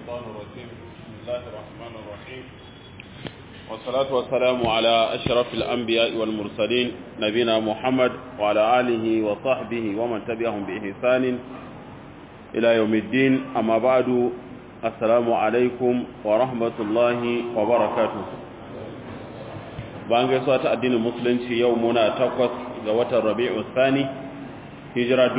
الشيطان الرجيم بسم الله الرحمن الرحيم والصلاة والسلام على أشرف الأنبياء والمرسلين نبينا محمد وعلى آله وصحبه ومن تبعهم بإحسان إلى يوم الدين أما بعد السلام عليكم ورحمة الله وبركاته bayan gaisuwa ta addinin musulunci yau muna 8 ga watan Rabi'u Thani hijira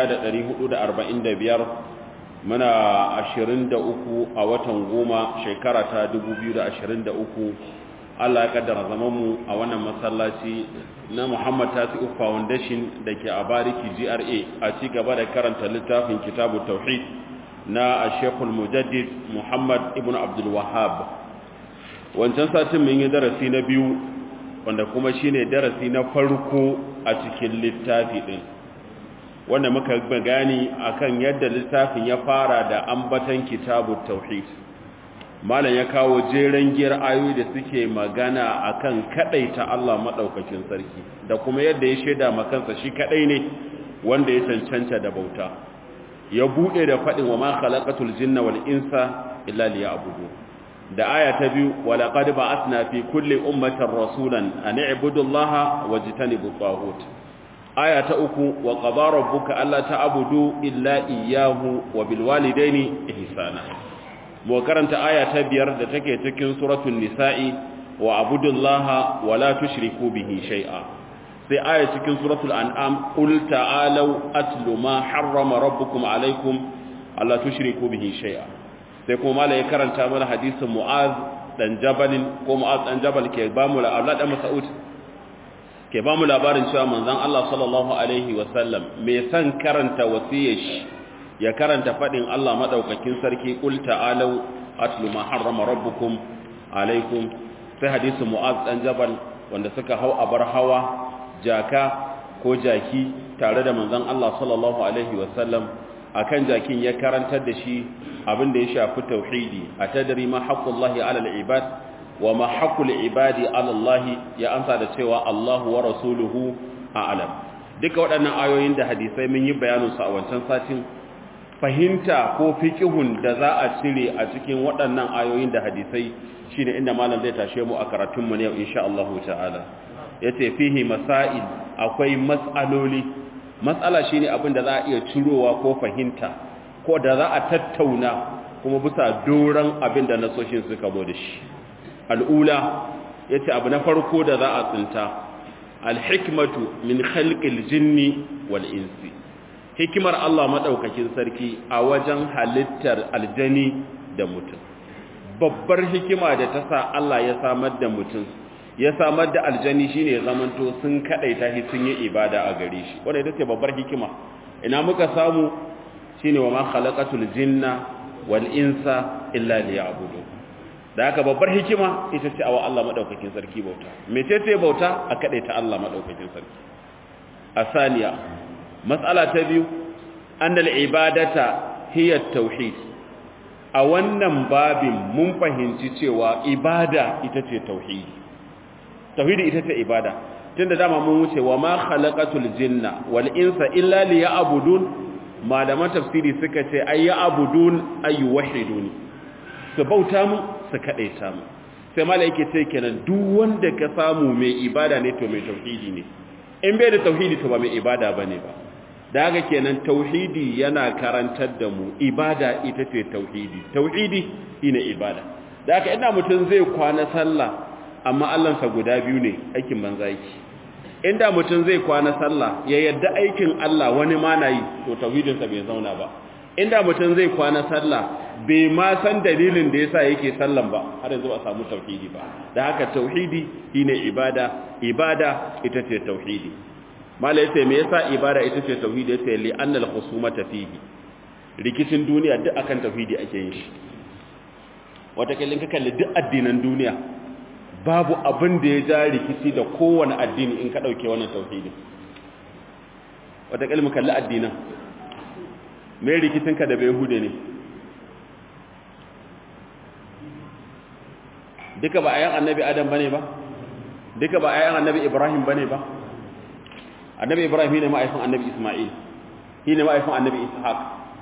1445 muna 23 a watan goma shekara ta 2023 Allah ya kaddara zaman mu a wannan masallaci na Muhammad Tasi'u Foundation dake a Bariki GRA a ci gaba da karanta littafin Kitabut Tauhid na Sheikhul Mujaddid Muhammad ibn Abdul Wahhab wancan satin mun yi darasi na biyu wanda kuma shine darasi na farko a cikin littafi din wanda muka gani akan yadda littafin ya fara da ambatan kitabut tauhid malam ya kawo jeren giyar ayoyi da suke magana akan kadaita Allah madaukakin sarki da kuma yadda ya sheda makansa shi kadai ne wanda ya cancanta da bauta ya bude da fadin wa ma khalaqatul jinna wal insa illa liya'budun da aya ta biyu wala qad ba'athna fi kulli ummatin rasulan an i'budu allaha wajtanibu at-taghut aya ta uku wa qadara rabbuka alla ta'budu illa iyyahu wa bil walidayni ihsana mu karanta aya ta biyar da take cikin suratul nisa'i wa abudullaha wa la tushriku bihi shay'a sai aya cikin suratul an'am qul ta'alu atlu ma harrama rabbukum alaykum alla tushriku bihi shay'a sai kuma mala ya karanta mana hadisin Mu'az dan Jabal ko Mu'az dan Jabal ke ba mu Abdullah dan Mas'ud ke ba mu labarin cewa manzon Allah sallallahu alaihi wasallam me san karanta wasiyar shi ya karanta fadin Allah madaukakin sarki qul ta'alu atlu ma harrama rabbukum alaikum sai hadisin Mu'az dan Jabal wanda suka hau abar hawa jaka ko jaki tare da manzon Allah sallallahu alaihi wasallam akan jakin ya karantar da shi abin da ya shafi tauhidi atadri ma haqqullahi ala al-ibad wa ma haqqul ibadi ala Allah ya amsa da cewa Allahu wa rasuluhu a'lam duka waɗannan ayoyin da hadisai mun yi bayanin su a wancan satin fahimta ko fiqhun da za a cire a cikin waɗannan ayoyin da hadisai shine inda malam zai tashe mu a karatun mu ne insha Allah ta'ala yace fihi masail akwai mas'aloli matsala shine abin da za a iya cirowa ko fahimta ko da za a tattauna kuma bisa doran abin da nasoshin suka zo da shi al'ula yace abu na farko da za a tsinta al-hikmatu min khalqil jinni wal insi hikimar Allah madaukakin sarki a wajen halittar aljani da mutum babbar hikima da ta sa Allah ya samar da mutum ya samar da aljani shine zamanto sun kadaita shi sun yi ibada a gare shi wanda ita ce babbar hikima ina muka samu shine wa ma khalaqatul jinna wal insa illa liya'budun da haka babbar hikima ita ce awa Allah madaukakin sarki bauta mecece bauta a kadaita Allah madaukakin sarki asaniya mas'ala ta biyu annal ibadata hiya tauhid a wannan babin mun fahimci cewa ibada ita ce tauhidi tauhidi ita ce ibada tunda dama mun wuce wa ma khalaqatul jinna wal insa illa liya'budun malaman tafsiri suka ce ay ya'budun ay yuwahhidun su bauta mu su kadaita mu sai malaike ce kenan duk wanda ka samu mai ibada ne to mai tauhidi ne in bai da tauhidi to ba mai ibada bane ba da haka kenan tauhidi yana karantar da mu ibada ita ce tauhidi tauhidi shine ibada da haka ina mutun zai kwana sallah amma Allahnsa guda biyu ne aikin banza yake inda mutum zai kwana sallah ya yadda aikin Allah wani ma na yi to tauhidinsa bai zauna ba inda mutum zai kwana sallah bai ma san dalilin da yasa yake sallan ba har yanzu ba samu tauhidi ba da haka tauhidi shine ibada ibada ita ce tauhidi malai yace me yasa ibada ita ce tauhidi yace li annal khusumata fihi rikicin duniya duk akan tauhidi ake yin shi wata kallin ka kalli duk addinan duniya babu abin da ya ja rikici da kowane addini in ka ɗauke wannan tauhidin wata kalmi kalli addinan mai rikicinka da bai hude ne duka ba ayan annabi adam bane ba duka ba ayan annabi ibrahim bane ba annabi ibrahim ne ma'aifin annabi isma'il shi ne ma'aifin annabi ishaq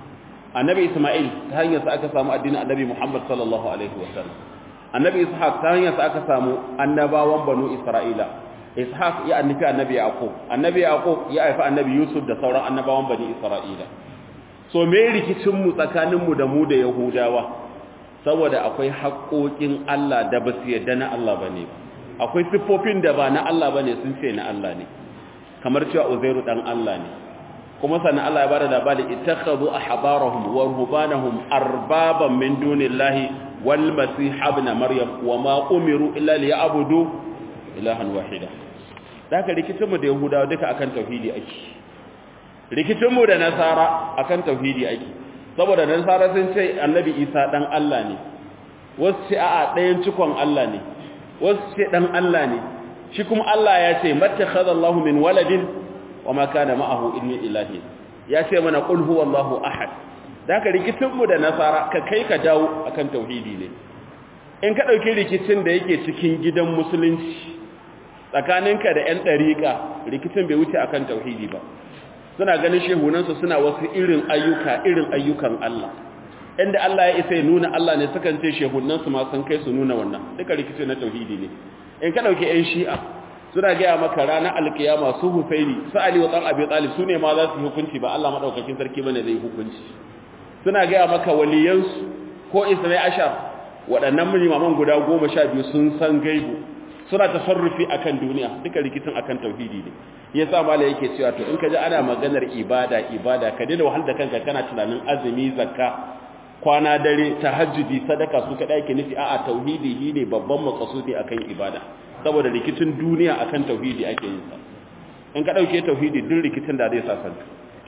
annabi Isma'il ta hanyar sa aka samu addinin annabi Muhammad sallallahu alaihi wasallam annabi Ishaq ta hanyar sa aka samu annabawan banu Isra'ila Ishaq ya annabi annabi Yaqub ya haifa annabi Yusuf da sauran annabawan bani Isra'ila so me rikicin mu tsakanin mu da Yahudawa saboda akwai haƙoƙin Allah da basu yadda na Allah bane akwai siffofin da ba na Allah bane sun ce na Allah ne kamar cewa Uzairu dan Allah ne kuma sannan Allah ya bada labari ittakhadhu ahbarahum wa ruhbanahum arbaban min dunillahi wal masih ibn maryam wama umiru illa liya'budu ilahan wahida daga rikicinmu da Yahudawa duka akan tauhidi ake rikicinmu da Nasara akan tauhidi ake saboda Nasara sun ce Annabi Isa dan Allah ne wasu ce a'a ɗayan cikon Allah ne wasu ce dan Allah ne shi kuma Allah ya ce mattakhadallahu min waladin wama kana ma'ahu ilmi ilahi ya ce mana qul huwallahu ahad daga rikicinmu da Nasara ka kai ka dawo akan tauhidi ne in ka dauki rikicin da yake cikin gidan musulunci tsakaninka da 'yan ɗariƙa rikicin bai wuce akan tauhidi ba suna ganin shehunansu suna wasu irin ayyukan Allah inda Allah ya isa ya nuna Allah ne sukan ce shehunansu ma sun kai su nuna wannan duka rikicin na tauhidi ne in ka ɗauki 'yan shi'a suna gaya maka ranar alkiyama su Husaini su Ali wa ɗan Abi Talib su ne ma za su yi hukunci ba Allah maɗaukakin sarki bane zai hukunci suna gaya maka waliyansu ko Isnai Ashar waɗannan limaman guda 12 sun san gaibu suna tasarrufi akan duniya duka rikicin akan tauhidi ne yasa mala yake cewa to in ka ji ana maganar ibada ka daina wahal da kanka kana tunanin azumi zakka kwana dare tahajjudi sadaka su kada yake nufi a'a tauhidi ne babban makasudi akan ibada saboda rikicin duniya akan tauhidi ake yin sa in ka dauke tauhidi duk rikicin da zai sasanta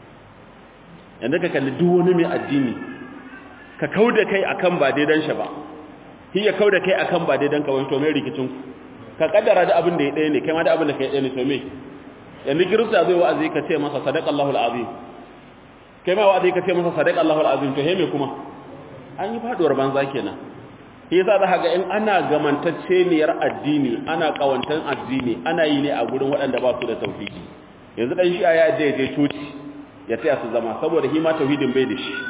yanda ka kalli duk wani mai addini ka kauda kai akan ba daidan shi ba hiya kauda kai akan ba daidan ka wani to mai rikicin ka kaddara da abin da ya ɗaya ne kai ma da abin da ka yi ɗaya ne to me yanzu kirista zai wa'azi ka ce masa sadaqallahu alazim kai ma wa'azi ka ce masa sadaqallahu alazim to he me kuma an yi faduwar banza kenan shi yasa za ka ga in ana gamantacceniyar addini ana kawantan addini ana yi ne a gurin waɗanda ba su da tauhidi yanzu dan shi ya je coci ya taya su zama saboda shi ma tauhidin bai da shi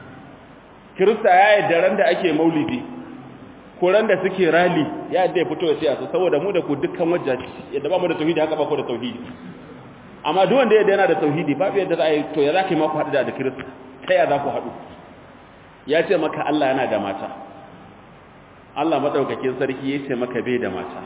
kirista ya yarda ran da ake maulidi koran da suke rali ya da ya fito ya ce su saboda mu da ku dukkan wajjaci yadda ba mu da tauhidi haka ba ku da tauhidi amma duk wanda yana da tauhidi babu yadda za a yi to ya za ka yi maku haɗu da kirista ta ya za ku haɗu ya ce maka Allah yana da mata Allah maɗaukakin sarki ya ce maka bai da mata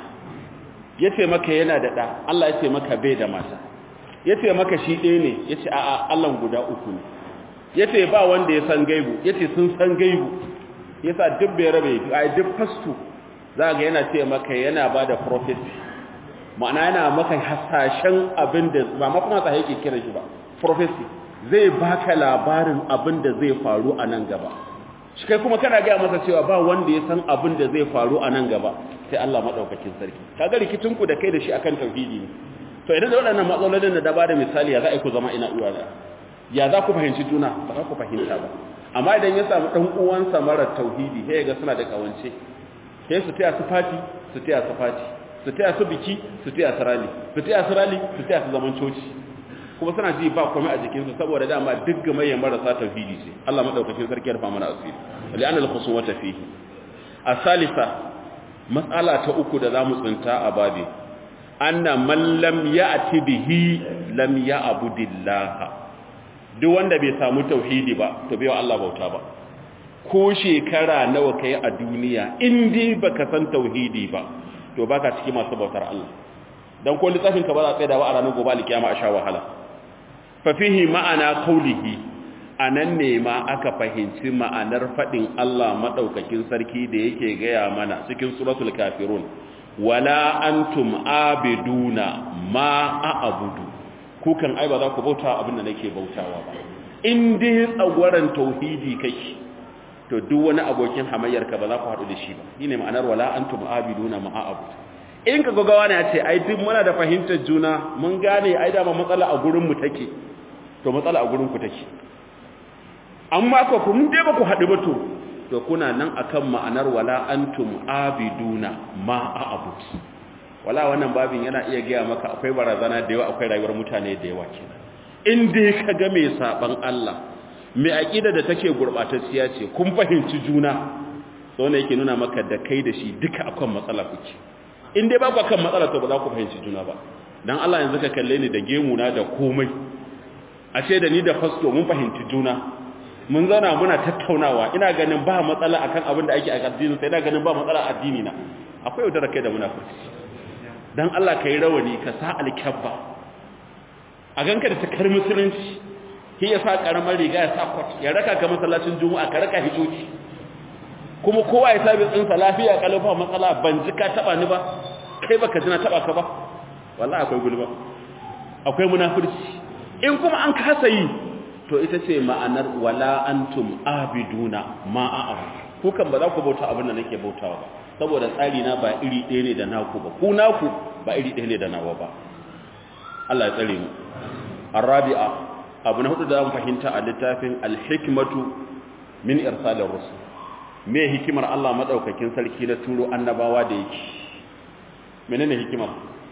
ya ce maka yana da ɗa Allah ya ce maka bai da mata ya ce maka shi ɗaya ne ya ce a'a Allah guda uku ne ya ce ba wanda ya san gaibu ya ce sun san gaibu yasa duk bai rabe a duk fasto za ga yana ce maka yana ba da prophecy ma'ana yana maka hasashen abin da ba makon sa yake kira shi ba prophecy zai baka labarin abin da zai faru a nan gaba shi kai kuma kana gaya masa cewa ba wanda ya san abin da zai faru a nan gaba sai Allah madaukakin sarki kaga rikicin ku da kai da shi akan tauhidi ne to idan da waɗannan matsalolin da ba da misali ya za a ku zama ina uwa da ya za ku fahimci juna ba za ku fahimta ba amma idan ya samu dan uwansa mara tauhidi sai ga suna da kawance sai su taya su fati su taya su fati su taya su biki su taya su rali su taya su rali su taya su zaman coci kuma suna ji ba komai a jikin su saboda dama duk gamayyar marasa tauhidi ce Allah madaukakin sarki ya rufa mana asiri li'anna al-khusuwata fihi as-salisa mas'ala ta uku da zamu tsinta a babi anna man lam ya'ti bihi lam ya'budillah duk wanda bai samu tauhidi ba to bai wa Allah bauta ba ko shekara nawa kai a duniya in dai baka san tauhidi ba to baka cikin masu bautar Allah dan ko lissafin ka ba za tsaya da a ranar gobe alkiyama a sha wahala fa fihi ma'ana qawlihi anan ne ma aka fahimci ma'anar fadin Allah madaukakin sarki da yake gaya mana cikin suratul kafirun wala antum abiduna ma a'budu kukan ai ba za ku bauta abin da nake bautawa ba in dai tsagwaran tauhidi kake to duk wani abokin hamayyar ka ba za ku haɗu da shi ba shine ma'anar wala antum abiduna ma a'budu in ka gogawa ne ya ce ai duk muna da fahimtar juna mun gane ai da matsala a gurin mu take to matsala a gurin ku take amma ko kun dai ba ku haɗu ba to kuna nan akan ma'anar wala antum abiduna ma a'budu wala wannan babin yana iya gaya maka akwai barazana da yawa akwai rayuwar mutane da yawa kenan in dai ka ga mai saban Allah mai aqida da take gurbatacciya ce kun fahimci juna so ne yake nuna maka da kai da shi duka akan matsala kuke in dai ba ku akan matsala to ba za ku fahimci juna ba dan Allah yanzu ka kalle ni da gemu na da komai a ce da ni da fasto mun fahimci juna mun zauna muna tattaunawa ina ganin ba matsala akan abin da ake a addini sai ina ganin ba matsala a addini na akwai yaudara kai da munafiki dan Allah kai rawani ka sa alkabba a ganka da takar musulunci shi ya sa karamar riga ya sa kwat ya raka ka masallacin juma'a ka raka hijoji kuma kowa ya sabi tsinsa lafiya kalafa matsala ban ji ka taba ni ba kai baka ji na taba ka ba wallahi akwai gulba akwai munafurci in kuma an kasa yi to ita ce ma'anar wala antum abiduna ma a'budu ku kan ba za ku bauta abin da nake bautawa ba saboda tsari na ba iri ɗaya ne da naku ba ku naku ba iri ɗaya ne da nawa ba Allah ya tsare mu arabi'a abu na hudu da mu fahimta a littafin al-hikmatu min irsalir rusul me hikimar Allah madaukakin sarki na turo annabawa da yake menene hikimar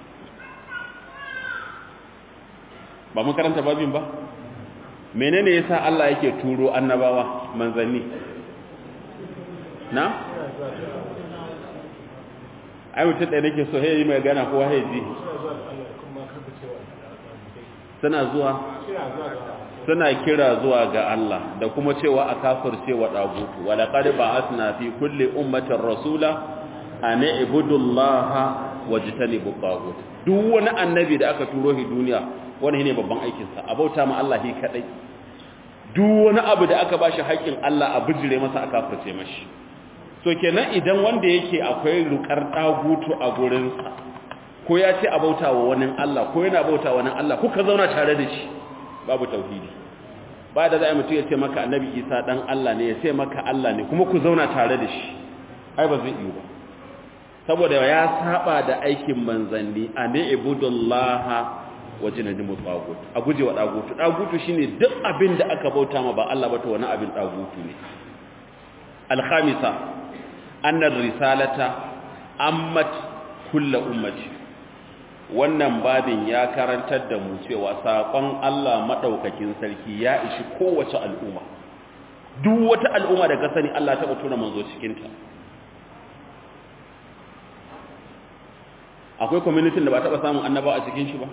ba mun karanta babin ba menene yasa Allah yake turo annabawa manzanni na ai mutum da nake so yayi mai gana kowa yayi ji suna kira zuwa ga Allah da kuma cewa a kafirce wa dagutu wa laqad ba'athna fi kulli ummatin rasula an ibudullaha wajtanibu tagut duk wani annabi da aka turo shi duniya wani ne babban aikin sa abauta ma Allah shi kadai duk wani abu da aka bashi haƙin Allah a bijire masa a kafirce mashi so kenan idan wanda yake akwai rukar dagutu a gurin sa ko ya ce abauta wa wani Allah ko yana bauta wa wani Allah kuka zauna tare da shi babu tauhidi ba da zai mutu ya ce maka annabi Isa dan Allah ne ya ce maka Allah ne kuma ku zauna tare da shi ai ba zai yi ba saboda ya saba da aikin manzanni ani ibudullaha wajinani mutagut a guje wa dagutu dagutu shine duk abin da aka bauta ma ba Allah ba to wani abin dagutu ne al-khamisa anna risalata ammat kullu ummati wannan babin ya karantar da mu cewa sakon Allah madaukakin sarki ya ishi kowace al'umma duk wata al'umma da ka sani Allah ta tura manzo cikin ta akwai community da ba taba samun annaba a cikin shi ba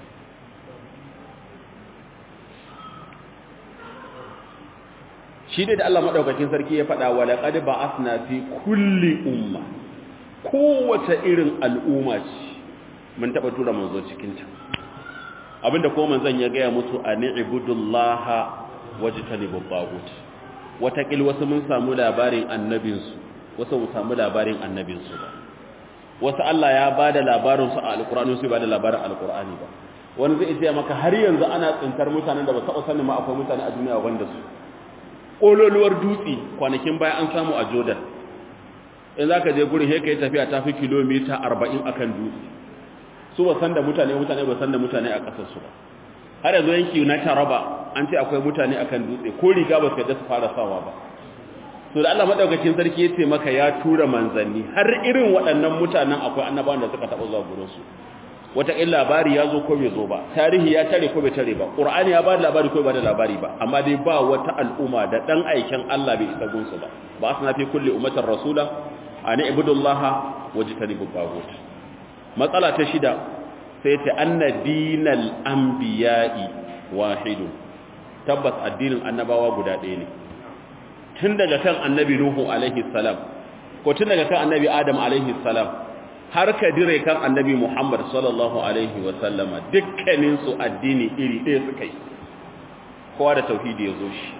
shi da Allah madaukakin sarki ya faɗa wa laqad ba'athna fi kulli umma kowace irin al'umma ce mun taba tura manzo cikin ta abinda ko manzon ya ga musu ani'budullaha wajtanibu tagut watakil wasu mun samu labarin annabinsu wasu mun samu labarin annabinsu ba wasu Allah ya bada labarin su a alqur'ani su bada labarin alqur'ani ba wani zai ce maka har yanzu ana tsintar mutanen da ba taɓa sanin ma akwai mutane a duniya wanda su kololuwar dutse kwanakin baya an samu a Jordan in zaka je gurin he kai tafiya tafi kilomita 40 akan dutse su ba san da mutane ba san da mutane a kasar su ba har yanzu yanki na Taraba an ce akwai mutane akan dutse ko riga ba sai da su fara sawa ba so da Allah madaukakin sarki yace maka ya tura manzanni har irin waɗannan mutanen akwai annabawan da suka taba zuwa gurin su wata in labari ya zo ko bai zo ba tarihi ya tare ko bai tare ba qur'ani ya ba da labari ko bai da labari ba amma dai ba wata al'umma da dan aikin Allah bai isa gunsu ba ba asna fi kulli ummatin rasula ani ibudullaha wajtanibu tagut matsala ta shida sai ta anna dinal anbiya'i wahidun tabbas addinin annabawa guda ɗaya ne tun daga kan annabi nuhu alaihi salam ko tun daga kan annabi adam alaihi salam har ka dire kan annabi muhammad sallallahu alaihi wa sallama dukkanin su addini iri ɗaya suka yi kowa da tauhidi ya zo shi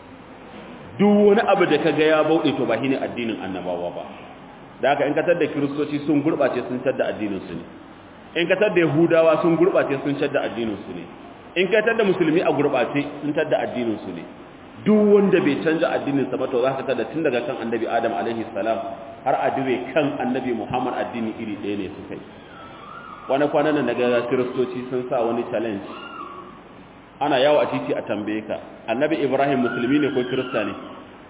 duk wani abu da kaga ya bauɗe to ba shine addinin annabawa ba da haka in ka tada kiristoci sun gurbace sun tada addinin su ne in ka tada yahudawa sun gurbace sun tada addinin su ne in ka tada musulmi a gurbace sun tada addinin su ne duk wanda bai canja addinin sa ba to za ka tada tun daga kan annabi adam alaihi salam har a dire kan annabi muhammad addini iri ɗaya ne suka yi wani kwanan nan daga kiristoci sun sa wani challenge ana yawo a titi a tambaye ka annabi ibrahim musulmi ne ko kirista ne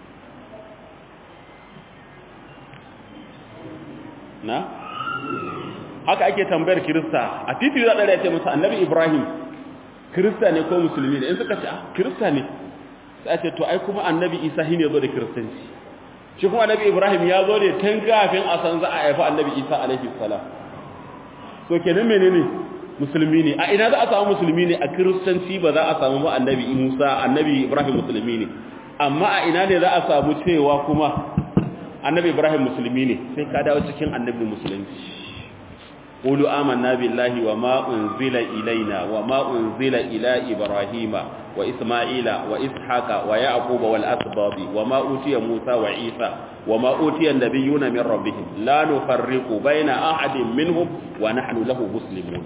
na haka ake tambayar kirista a titi za a ce musu annabi ibrahim kirista ne ko musulmi ne in suka ce kirista ne sai ce to ai kuma annabi Isa shine zo da kiristanci shi kuma annabi Ibrahim ya zo ne tun kafin a san za a haifa annabi Isa alaihi salam to kenan menene musulmi ne a ina za a samu musulmi ne a kiristanci ba za a samu ba annabi Musa annabi Ibrahim musulmi ne amma a ina ne za a samu cewa kuma annabi Ibrahim musulmi ne sai ka dawo cikin annabi musulunci qulu amanna billahi wa ma unzila ilaina wa ma unzila ila ibrahima wa isma'ila wa ishaqa wa yaquba wal asbab wa ma utiya musa wa isa wa ma utiya an-nabiyyuna min rabbihim la nufarriqu baina ahadin minhum wa nahnu lahu muslimun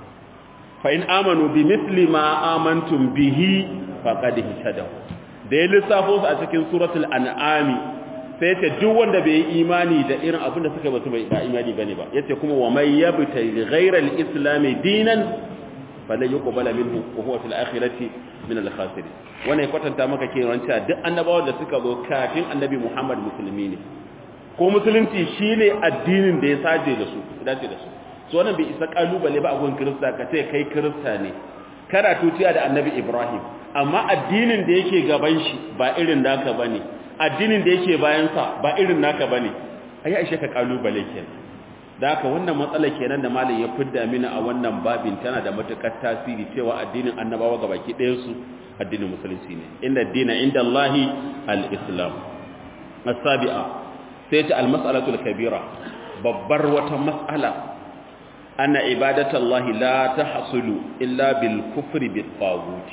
fa in amanu bimithli ma amantum bihi faqad ihtadaw da ya lissafo su a cikin suratul an'ami sai yace duk wanda bai yi imani da irin abin da suka batu ba imani bane ba yace kuma wa may yabtaghi ghayra al-islam dinan falan yuqbala minhu wa huwa fil akhirati min al-khasirin wannan kwatanta maka kenan cewa duk annabawa da suka zo kafin annabi Muhammad musulmi ne ko musulunci shine addinin da ya saje da su dace da su so wannan bai isa kalubale ba a gun kirista ka ce kai kirista ne kana tuciya da annabi Ibrahim amma addinin da yake gaban shi ba irin naka bane addinin da yake bayan sa ba irin naka bane ai aisha ka kalubale kenan da haka wannan matsala kenan da malam ya fidda mini a wannan babin tana da matukar tasiri cewa addinin annabawa gabaki ɗayan su addinin musulunci ne inda addina inda Allahi al-islam as-sabi'a sai ta al-mas'alatu al-kabira babbar wata mas'ala anna ibadatallahi la tahsulu illa bil kufri bit taghut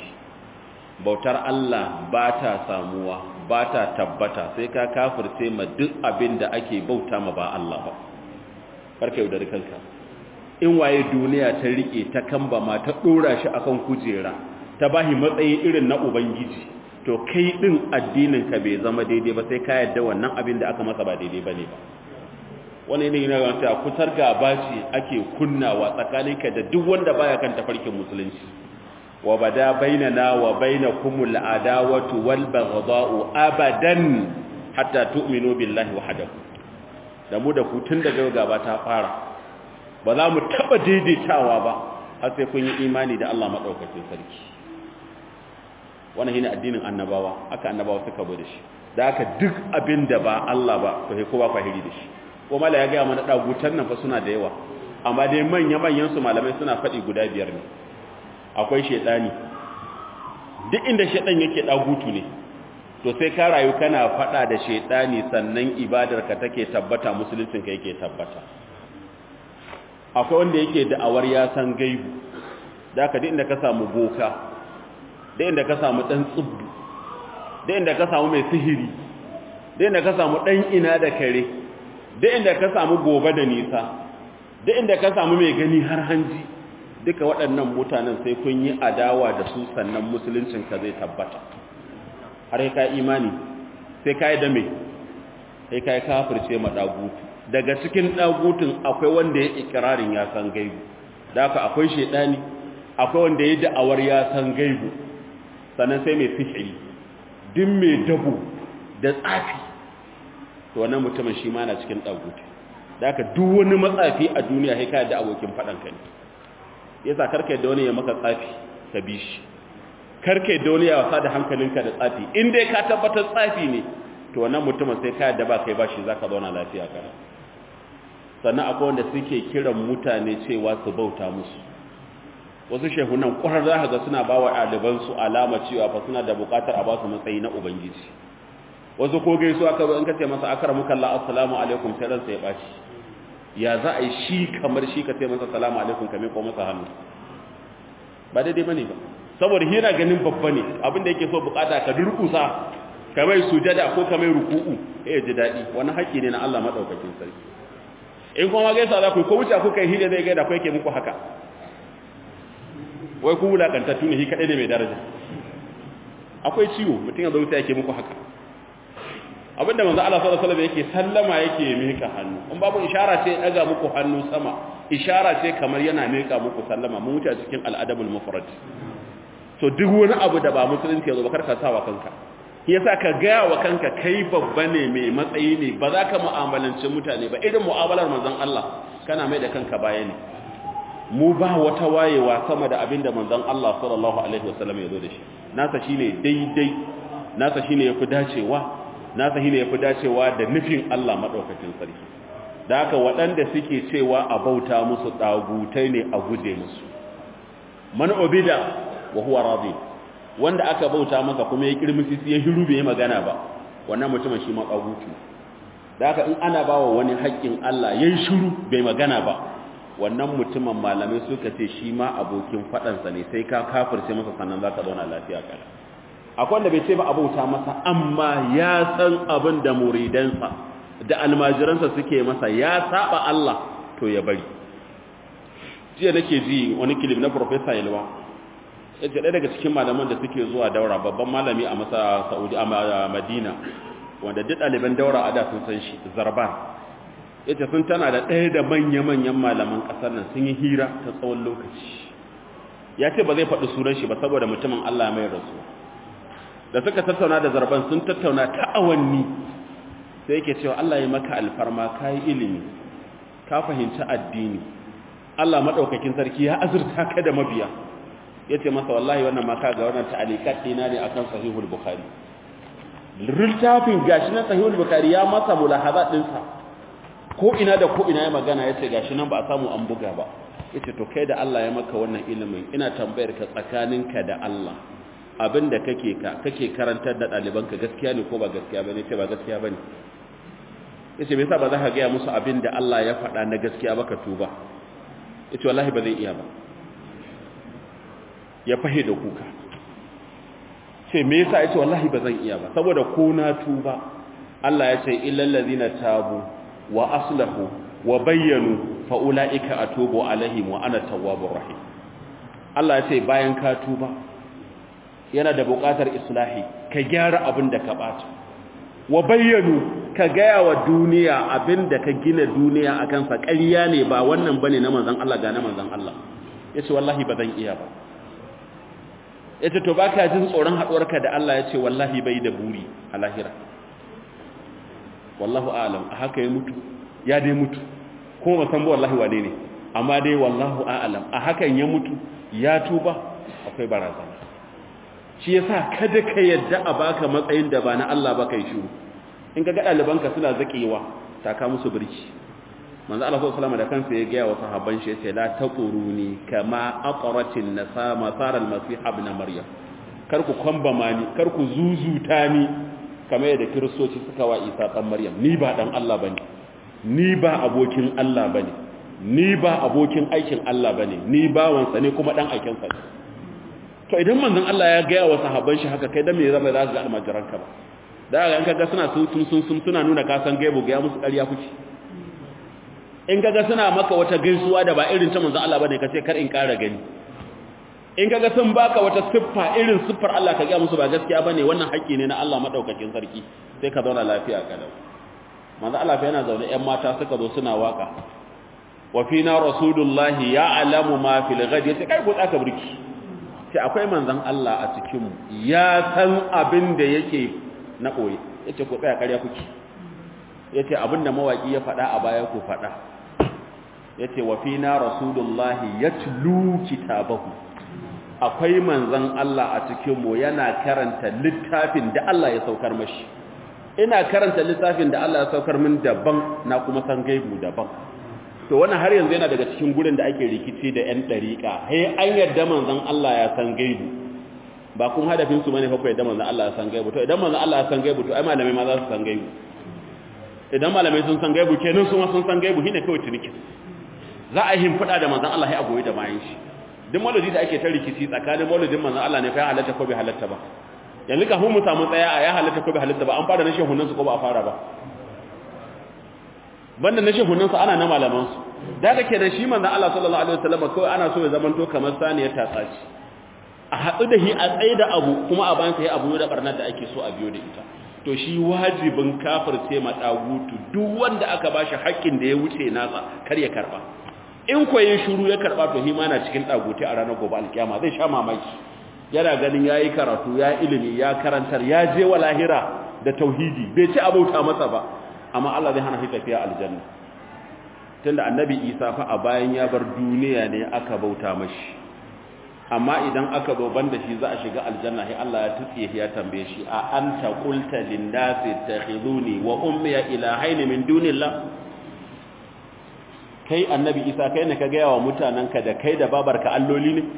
bautar Allah ba ta samuwa ba ta tabbata sai ka kafirce ma duk abin da ake bauta ma ba Allah ba karka yaudari kanka in waye duniya ta rike ta kamba ma ta dora shi akan kujera ta bahi matsayi irin na ubangiji to kai din addinin ka bai zama daidai ba sai ka yadda wannan abin da aka masa ba daidai bane ba wani ne yana ganta kutar gaba ce ake kunnawa tsakaninka da duk wanda baya kan tafarkin musulunci wa bada bainana wa bainakumul adawatu wal baghdha'u abadan hatta tu'minu billahi wahdahu da mu da ku tun daga gaba ta fara ba za mu taba daidaitawa ba har sai kun yi imani da Allah madaukakin sarki wannan shine addinin annabawa aka annabawa suka bude shi da aka duk abin da ba Allah ba to sai kowa fahiri da shi ko mala ya ga mana dagutan nan fa suna da yawa amma dai manya su malamai suna faɗi guda biyar ne akwai shedani duk inda shedan yake dagutu ne to sai ka rayu kana faɗa da shedani sannan ibadarka take tabbata musuluncinka yake tabbata akwai wanda yake da'awar ya san gaibu da ka duk inda ka samu boka da inda ka samu dan tsubbu da inda ka samu mai sihiri da inda ka samu dan ina da kare da inda ka samu gobe da nisa da inda ka samu mai gani har hanji duka waɗannan mutanen sai kun yi adawa da su sannan musuluncinka zai tabbata har ka imani sai ka yi da mai sai ka yi kafirce ma dagutu daga cikin dagutun akwai wanda ya ikirarin ya san gaibu da haka akwai shedani akwai wanda ya da'awar ya san gaibu sannan sai mai sihiri duk mai dabo da tsafi to wannan mutumin shi ma na cikin dagutu da haka duk wani matsafi a duniya sai ka da abokin fadan ka ne yasa karka yadda wani ya maka tsafi ka bi shi karka yadda wani ya wasa da hankalinka da tsafi in dai ka tabbatar tsafi ne to wannan mutumin sai ka yadda ba kai ba shi zaka zauna lafiya kana sannan akwai wanda suke kiran mutane cewa su bauta musu wasu shehunan ƙwarar za ka ga suna ba wa ɗalibansu alama cewa fa suna da buƙatar a ba su matsayi na ubangiji wasu ko gaisu aka zo in ka ce masa akramuka Allah assalamu alaikum sai ransa ya ɓaci ya za a yi shi kamar shi ka ce masa salamu alaikum ka miƙo masa hannu ba daidai ba ne ba saboda hira ganin babba ne abinda yake so buƙata ka durƙusa ka mai sujada ko ka mai ruku'u ya ji daɗi wani haƙƙi ne na Allah maɗaukakin sarki in kuma gaisa za ku yi ko wuce kuka yi hira zai gaida ko yake muku haka wai ku wulaƙantattu ne shi kaɗai ne mai daraja akwai ciwo mutum ya zo wuce yake muku haka abinda manzo Allah sallallahu alaihi wasallam yake sallama yake mika hannu in babu ishara ce daga muku hannu sama ishara ce kamar yana mika muku sallama mun wuce cikin al-adabul mufrad so duk wani abu da ba musulunci yazo ba karka sawa kanka yasa ka ga wa kanka kai babba ne mai matsayi ne ba za ka mu'amalance mutane ba irin mu'amalar manzon Allah kana mai da kanka baya ne mu ba wata wayewa sama da abinda manzon Allah sallallahu alaihi wasallam yazo da shi nasa shine daidai nasa shine yafi dacewa da nufin Allah madaukakin sarki da haka waɗanda suke cewa a bauta musu dagutai ne a guje musu man ubida wa huwa radi wanda aka bauta masa kuma ya kirmisi ya hiru bai magana ba wannan mutumin shi ma dagutu da haka in ana bawa wani haƙƙin Allah yayin shiru bai magana ba wannan mutumin malamai suka ce shi ma abokin faɗansa ne sai ka kafirce masa sannan za ka zauna lafiya kala akwai wanda bai ce ba abauta masa amma ya san abin da muridansa da almajiransa suke masa ya saba Allah to ya bari jiya nake ji wani kilif na Professor Yalwa yace ɗaya daga cikin malaman da suke zuwa daura babban malami a masa Saudi a Madina wanda duk ɗaliban daura a da sun san shi Zarban yace sun tana da ɗaya da manya-manyan malaman ƙasar nan sun yi hira ta tsawon lokaci ya ce ba zai faɗi sunan shi ba saboda mutumin Allah mai rasu da suka tattauna da Zarban sun tattauna ta awanni sai yake cewa Allah ya maka alfarma kai ilimi ka fahimci addini Allah madaukakin sarki ya azurta ka da mabiya yace masa wallahi wannan ma ka ga wannan ta'alikat dina ne akan sahihul bukhari littafin gashi na sahihul bukhari ya masa mulahazat dinsa ko ina da ko ina ya magana yace gashi nan ba a samu an buga ba yace to kai da Allah ya maka wannan ilimin ina tambayar ka tsakaninka da Allah abinda kake karantar da dalibanka gaskiya ne ko ba gaskiya bane ce ba gaskiya bane yace me yasa ba za ka ga musu abinda Allah ya faɗa na gaskiya ba ka tuba yace wallahi ba zai iya ba ya fahe da kuka ce me yasa yace wallahi ba zan iya ba saboda ko na tuba Allah ya ce illal ladina tabu wa aslahu wa bayyanu fa ulaika atubu alaihim wa ana tawwabur rahim Allah ya ce bayan ka tuba yana da buƙatar islahi ka gyara abin da ka bata wa bayyanu ka gaya wa duniya abin da ka gina duniya akan sa ƙarya ne ba wannan bane na manzon Allah ga na manzon Allah yace wallahi ba zan iya ba yace to baka jin tsoron haduwarka da Allah yace wallahi bai da buri a lahira wallahu a'lam a haka ya mutu ya dai mutu kuma ba san ba wallahi wane ne amma dai wallahu a'lam a hakan ya mutu ya tuba akwai barazana shi yasa kada ka yadda a baka matsayin da ba na Allah ba kai shiru in ka ga dalibanka suna zakewa taka musu birki manzo Allah sallallahu alaihi wasallam da kansa ya ga wa sahabban shi yace la taquruni kama aqratin nasama sara al-masih ibn maryam kar ku kwambama ni kar ku zuzuta ni kamar yadda kiristoci suka wa Isa dan Maryam ni ba dan Allah bane ni ba abokin Allah bane ni ba abokin aikin Allah bane ni bawansa ne kuma dan aikin sa to idan manzon Allah ya ga wa sahabban shi haka kai dan me zama za ka ga almajiranka ba da ga in kaga suna sun suna nuna ka san gaibu ga musu ƙarya kuke in kaga suna maka wata gaisuwa da ba irin ta manzon Allah bane kace kar in ƙara gani in kaga sun baka wata siffa irin siffar Allah ka ga musu ba gaskiya bane wannan haƙƙi ne na Allah madaukakin sarki sai ka zauna lafiya kalau manzon Allah fa yana zaune ƴan mata suka zo suna waka wa fina rasulullahi ya'lamu ma fil ghadi sai kai ku tsaka burki sai akwai manzon Allah a cikin mu ya san abin da yake na koyi yace ku tsaya ƙarya kuke yace abinda mawaki ya faɗa a baya ku faɗa yace wa fina rasulullahi yatlu kitabahu akwai manzon Allah a cikin mu yana karanta littafin da Allah ya saukar mashi ina karanta littafin da Allah ya saukar min daban na kuma san gaibu daban to wannan har yanzu yana daga cikin gurin da ake rikici da ƴan dariƙa hey an yarda manzon Allah ya san gaibu ba kun hadafin su bane fa ku yarda manzon Allah ya san gaibu to idan manzon Allah ya san gaibu to ai malamai ma za su san gaibu idan malamai sun san gaibu kenan su ma sun san gaibu shine kawai tuniki za a yi fada da manzon Allah sai a goyi da bayan shi duk maulidi da ake ta rikici tsakanin maulidin manzon Allah ne fa ya halatta ko bai halatta ba yanzu kafin mu samu tsaya a ya halatta ko bai halatta ba an fara na shehunan su ko ba a fara ba banda na shehunan su ana na malaman su daga kenan shi manzon Allah sallallahu alaihi wasallam kawai ana so ya zamanto kamar saniyar tatsaci a hatsu da shi a tsaye da abu kuma a bayan sai abu da barnar da ake so a biyo da ita to shi wajibin kafirce ma dagutu duk wanda aka bashi haƙƙin da ya wuce nasa kar ya karba in koyin shiru ya karba to hima na cikin daguti a ranar gobe alkiyama zai sha mamaki yana ganin yayi karatu ya ilimi ya karantar ya je wa lahira da tauhidi bai ci abauta masa ba amma Allah zai hana shi tafiya aljanna tunda annabi Isa fa a bayan ya bar duniya ne aka bauta mashi amma idan aka zo banda shi za a shiga aljanna sai Allah ya tutsiye ya tambaye shi a anta qulta lin nasi takhiduni wa ummi ilahayn min dunillah kai annabi Isa kai ne ka ga yawa mutananka da kai da babarka alloli ne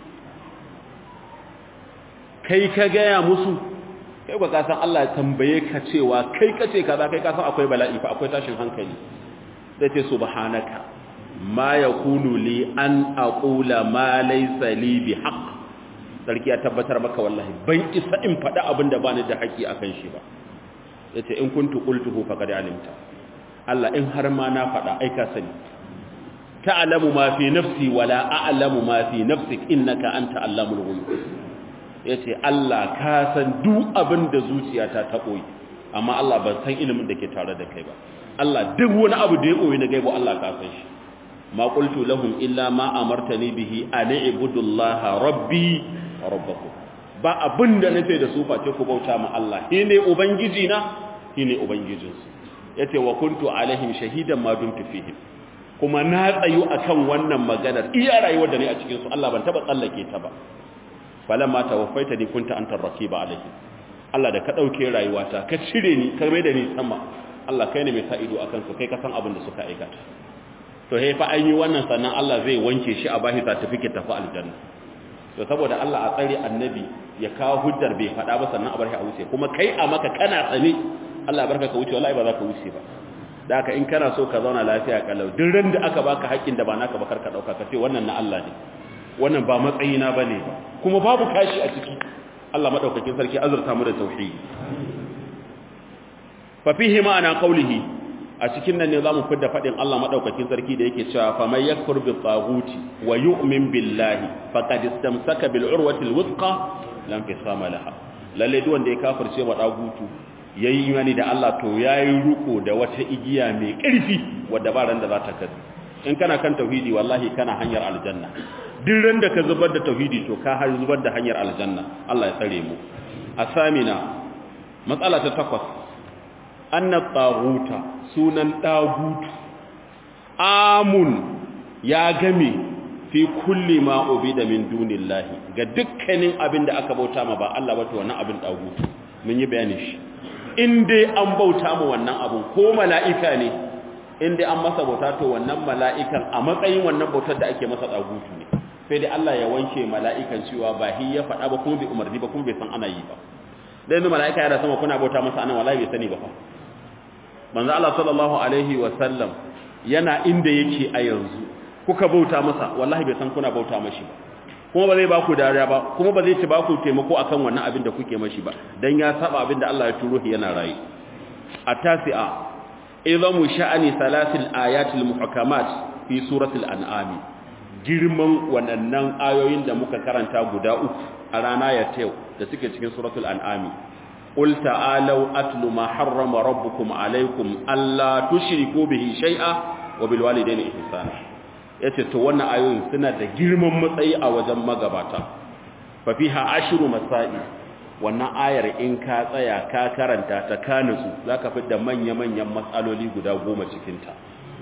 kai ka ga ya musu kai ba ka san Allah ya tambaye ka cewa kai kace kaza kai ka san akwai bala'i fa akwai tashin hankali sai ce subhanaka ma yakunu li an aqula ma laysa li bihaq sarki ya tabbatar maka wallahi ban isa in faɗa abinda bani da haƙi akan shi ba yace in kuntu qultuhu faqad alimta Allah in har ma na faɗa ai ka sani ta'lamu ma fi nafsi wala a'lamu ma fi nafsik innaka anta allamul ghuyub yace Allah ka san duk abinda zuciyata ta koyi amma Allah ban san ilimin da ke tare da kai ba Allah duk wani abu da ya koyi na gaibo Allah ka san shi ma qultu lahum illa ma amartani bihi an ibudullaha rabbi wa rabbakum ba abinda nace da su face ku bauta ma Allah shine ubangiji na shine ubangijin su yace wa kuntu alaihim shahidan ma dumtu fihim kuma na tsayu akan wannan maganar iya rayuwar da ne a cikin su Allah ban taba tsallake ta ba falamma tawaffaitani kunta anta raqiba alaihim Allah da ka dauke rayuwata ka cire ni ka mai da ni sama Allah kai ne mai sa ido akan su kai ka san abin da suka aikata to he fa an yi wannan sannan Allah zai wanke shi a bashi certificate tafi aljanna to saboda Allah a tsare annabi ya kawo hujjar bai fada ba sannan a bar shi a wuce kuma kai a maka kana tsane Allah barka ka wuce wallahi ba za ka wuce ba da haka in kana so ka zauna lafiya kalau duk ran da aka baka haƙin da ba naka ba karka dauka ka ce wannan na Allah ne wannan ba matsayina bane ba kuma babu kashi a ciki Allah madaukakin sarki azurta mu da tauhidi fa fihi ma'ana qawlihi a cikin nan ne zamu fidda fadin Allah madaukakin sarki da yake cewa fa may yakfur bi taghuti wa yu'min billahi faqad istamsaka bil urwati al wuthqa lam fisama laha lalle duk wanda ya kafirce wa dagutu yayi imani da Allah to yayi ruko da wata igiya mai karfi wanda ba ran da za ta kazi in kana kan tauhidi wallahi kana hanyar aljanna duk ran da ka zubar da tauhidi to ka har zubar da hanyar aljanna Allah ya tsare mu asamina matsala ta 8 anna taghuta sunan dagutu amun ya game fi kulli ma ubida min dunillahi ga dukkanin abin da aka bauta ma ba Allah ba to wannan abin dagutu mun yi bayani shi in dai an bauta ma wannan abun ko mala'ika ne in dai an masa bauta to wannan mala'ikan a matsayin wannan bautar da ake masa dagutu ne sai dai Allah ya wanke mala'ikan cewa ba hi ya faɗa ba kuma bai umarni ba kuma bai san ana yi ba dai yanzu mala'ika yana sama kuna bauta masa anan wallahi bai sani ba fa manzo Allah sallallahu alaihi wa sallam yana inda yake a yanzu kuka bauta masa wallahi bai san kuna bauta mashi ba kuma ba zai ba ku dariya ba kuma ba zai ci ba ku taimako akan wannan abin da kuke mashi ba dan ya saba abin da Allah ya turo shi yana rayi at-tasi'a idhamu sha'ani salasil ayatil muhkamat fi suratul an'am girman wannan ayoyin da muka karanta guda uku a rana ya tayo da suke cikin suratul an'am qul ta'alu atlu ma harrama rabbukum alaykum alla tushriku bihi shay'a wa bil walidayni ihsana yace to wannan ayoyin suna da girman matsayi a wajen magabata fa fiha ashru masail wannan ayar in ka tsaya ka karanta ta kanutsu zaka fidda manya-manyan matsaloli guda 10 cikin ta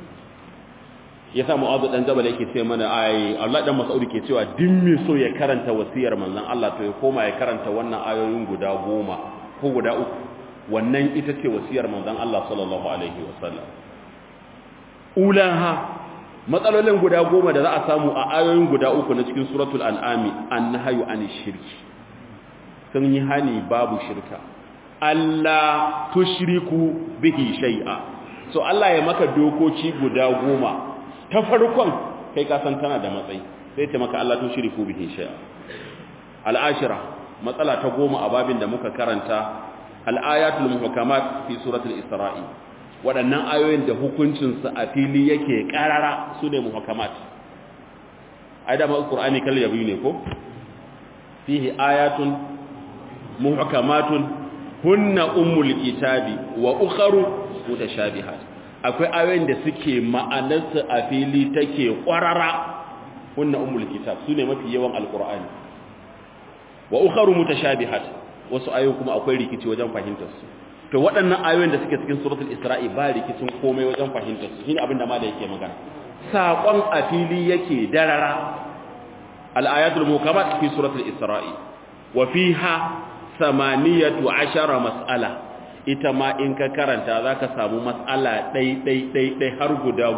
yasa mu'adh dan jabal yake ce mana ayi Allah dan Mas'ud ke cewa din me so ya karanta wasiyar manzon Allah to ya koma ya karanta wannan ayoyin guda 10 ko guda 3 wannan ita ce wasiyar manzon Allah sallallahu alaihi wasallam ulaha matsalolin guda 10 da za a samu a ayoyin guda 3 na cikin suratul an'ami annahyu anish shirki sun yi hani babu shirka Allah tushriku bihi shay'a so Allah ya maka dokoki guda 10 ta farkon kai ka san tana da matsayi sai ta maka Allah tushriku bihi shay'a al-ashira matsala ta 10 a babin da muka karanta al-ayatul muhkamat fi suratul isra'i waɗannan ayoyin da hukuncin su a fili yake karara su ne muhkamat ai da ma qur'ani kal yabi ne ko fihi ayatun muhkamatun hunna ummul kitabi wa ukharu mutashabihat akwai ayoyin da suke ma'anarsu a fili take kwarara hunna ummul kitab sune mafi yawan alqur'ani wa ukharu mutashabihat wasu ayoyi kuma akwai rikici wajen fahimtar su to waɗannan ayoyin da suke cikin suratul isra'i ba rikicin komai wajen fahimtar su shine abinda ma da yake magana sakon a fili yake darara al-ayatul muhkamat fi suratul isra'i wa fiha 18 mas'ala ita ma in ka karanta zaka samu mas'ala dai har guda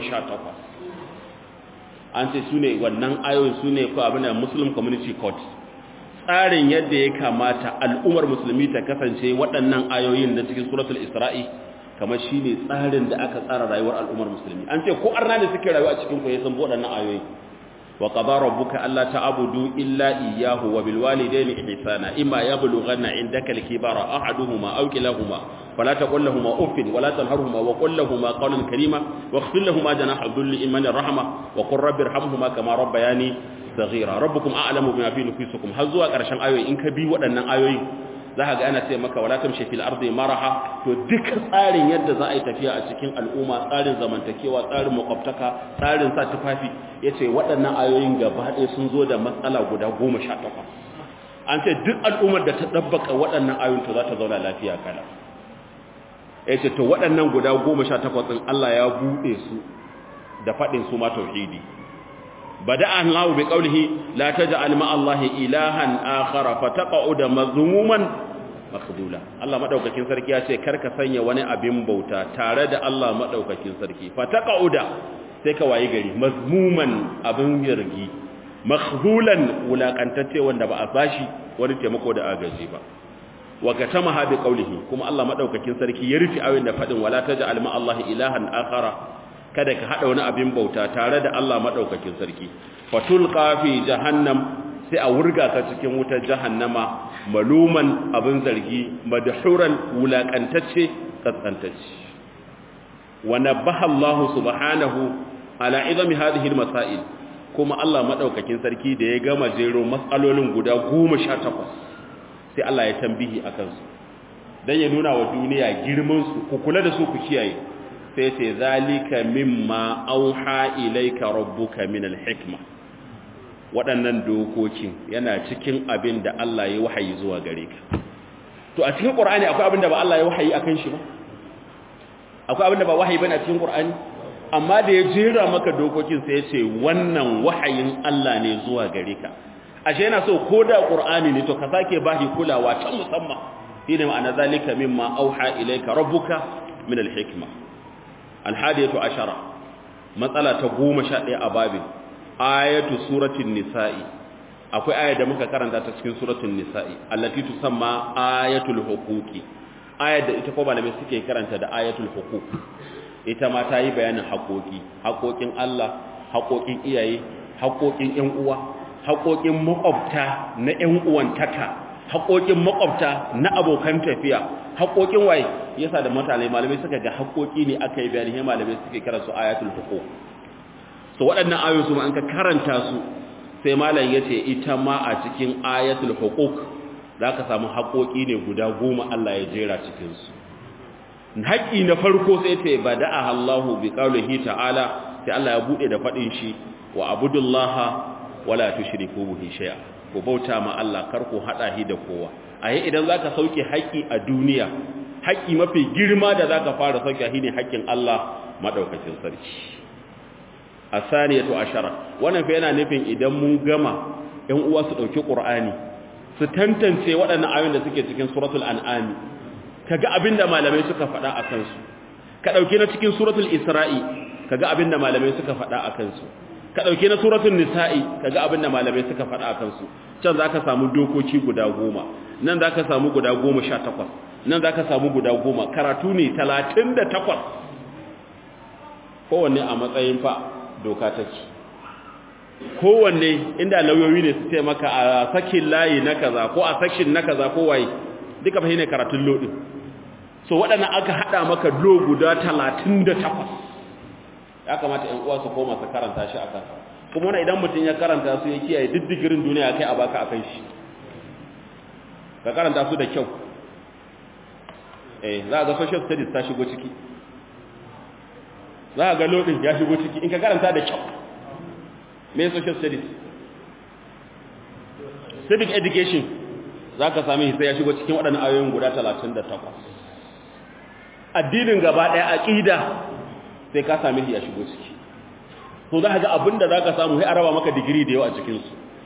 18 an ce sune wannan ayoyin sune ko abin da Muslim Community Code tsarin yadda ya kamata al'ummar musulmi ta kasance waɗannan ayoyin da cikin suratul isra'i kamar shine tsarin da aka tsara rayuwar al'ummar musulmi an ce ko arna ne suke rayuwa a cikin ku ya san waɗannan ayoyi wa qadara rabbuka alla ta'budu illa iyyahu wa bil walidayni ihsana imma yablughanna indaka al-kibara ahaduhuma aw kilahuma fala taqul lahumu uffin wala tanharhuma wa qul lahumu qawlan karima waghfir lahumu janaha dhulli imani rahma wa qur rabbi irhamhuma kama rabbayani saghira rabbukum a'lamu bima fi nufusikum har zuwa ƙarshen ayoyi in ka bi waɗannan ayoyi za ka ga ana ce maka wala tamshi fil ardi maraha to duk tsarin yadda za a yi tafiya a cikin al'umma tsarin zamantakewa tsarin makwabtaka tsarin sa tufafi yace waɗannan ayoyin gaba ɗaya sun zo da matsala guda 18 an ce duk al'ummar da ta dabbaka waɗannan ayoyin to za ta zauna lafiya kala yace to waɗannan guda 18 din Allah ya bude su da faɗin su ma tauhidi بدأ الله بقوله لا تجعل مع الله إلها آخر فتقعد مذموما مخذولا الله مدaukakin sarki ya ce karka sanya wani abin bauta tare da Allah madaukakin sarki fataqauda sai ka wayi gari mazmuman abin yargi makhzulan wulakantacce wanda ba a bashi wani taimako da agaji ba wa katamaha bi qawlihi kuma Allah madaukakin sarki ya rufe ayoyin da fadin wala taj'al ma Allah ilahan akhara kada ka hada wani abin bauta tare da Allah madaukakin sarki fatulqa fi jahannam sai a wurga ka cikin wutar jahannama maluman abin zargi madhuran wulakantacce kaskantacce wa nabaha Allah subhanahu ala izami hadhihi almasail kuma Allah madaukakin sarki da ya gama jero matsalolin guda 18 sai Allah ya tambihi akan su dan ya nuna wa duniya girman su ku kula da su ku kiyaye sai ce zalika mimma auha ilayka rabbuka min alhikma waɗannan dokokin yana cikin abin da Allah ya wahayi zuwa gare ka to a cikin Qur'ani akwai abin da ba Allah ya wahayi akan shi ba akwai abin da ba wahayi bane a cikin Qur'ani amma da ya jera maka dokokin sai ya ce wannan wahayin Allah ne zuwa gare ka ashe yana so ko da Qur'ani ne to ka sake bashi kulawa ta musamman shine ma'ana zalika mimma auha ilayka rabbuka min alhikma alhadiyatu ashara matsala ta 11 a babin ayatu suratul nisa'i akwai aya da muka karanta ta cikin suratul nisa'i allati tusamma ayatul huquqi ayat da ita ko malamai suke karanta da ayatul huquq ita ma ta yi bayanin haƙoƙin Allah haƙoƙin iyaye haƙoƙin ƴan uwa haƙoƙin makwabta na ƴan uwantaka haƙoƙin makwabta na abokan tafiya haƙoƙin waye yasa da malamai suka ga haƙoƙi ne aka yi bayani sai malamai suke kira su ayatul huquq so waɗannan ayoyi su ma an ka karanta su sai malam yace ita ma a cikin ayatul huquq zaka samu haƙoƙi ne guda 10 Allah ya jera cikin su haƙi na farko sai ta bada'a Allahu bi qaulihi ta'ala sai Allah ya bude da fadin shi wa abudullaha wala tushriku bihi shay'a ku bauta ma Allah kar ku hada shi da kowa ayi idan zaka sauke haƙi a duniya haƙi mafi girma da zaka fara sauke shi ne haƙin Allah madaukakin sarki asaniyatu ashara wannan fa yana nufin idan mun gama ɗan uwa su dauki Qur'ani su tantance waɗannan ayoyin da suke cikin suratul an'am kaga abinda malamai suka faɗa akan su ka dauke na cikin suratul isra'i kaga abinda malamai suka faɗa akan su ka dauke na suratul nisa'i kaga abinda malamai suka faɗa akan su can zaka samu dokoki guda 10 nan zaka samu guda 18 nan zaka samu guda 10 karatu ne 38 kowanne a matsayin fa doka take kowanne inda lauyoyi ne su ce maka a sakin layi na kaza ko a sakin na kaza ko waye duka fa ne karatun lo din so waɗannan aka hada maka lo guda 38 ya kamata ɗan uwa su koma su karanta shi akan kuma wannan idan mutum ya karanta su ya kiyaye diddigirin duniya kai a baka akan shi ka karanta su da kyau za ga social studies ta shigo ciki za ga lo din ya shigo ciki in ka karanta da kyau me social studies civic education za ka sami sai ya shigo cikin waɗannan ayoyin guda 38 addinin gaba ɗaya aƙida sai ka sami ya shigo ciki to za ka ga abinda za ka samu sai a raba maka digiri da yawa a cikinsu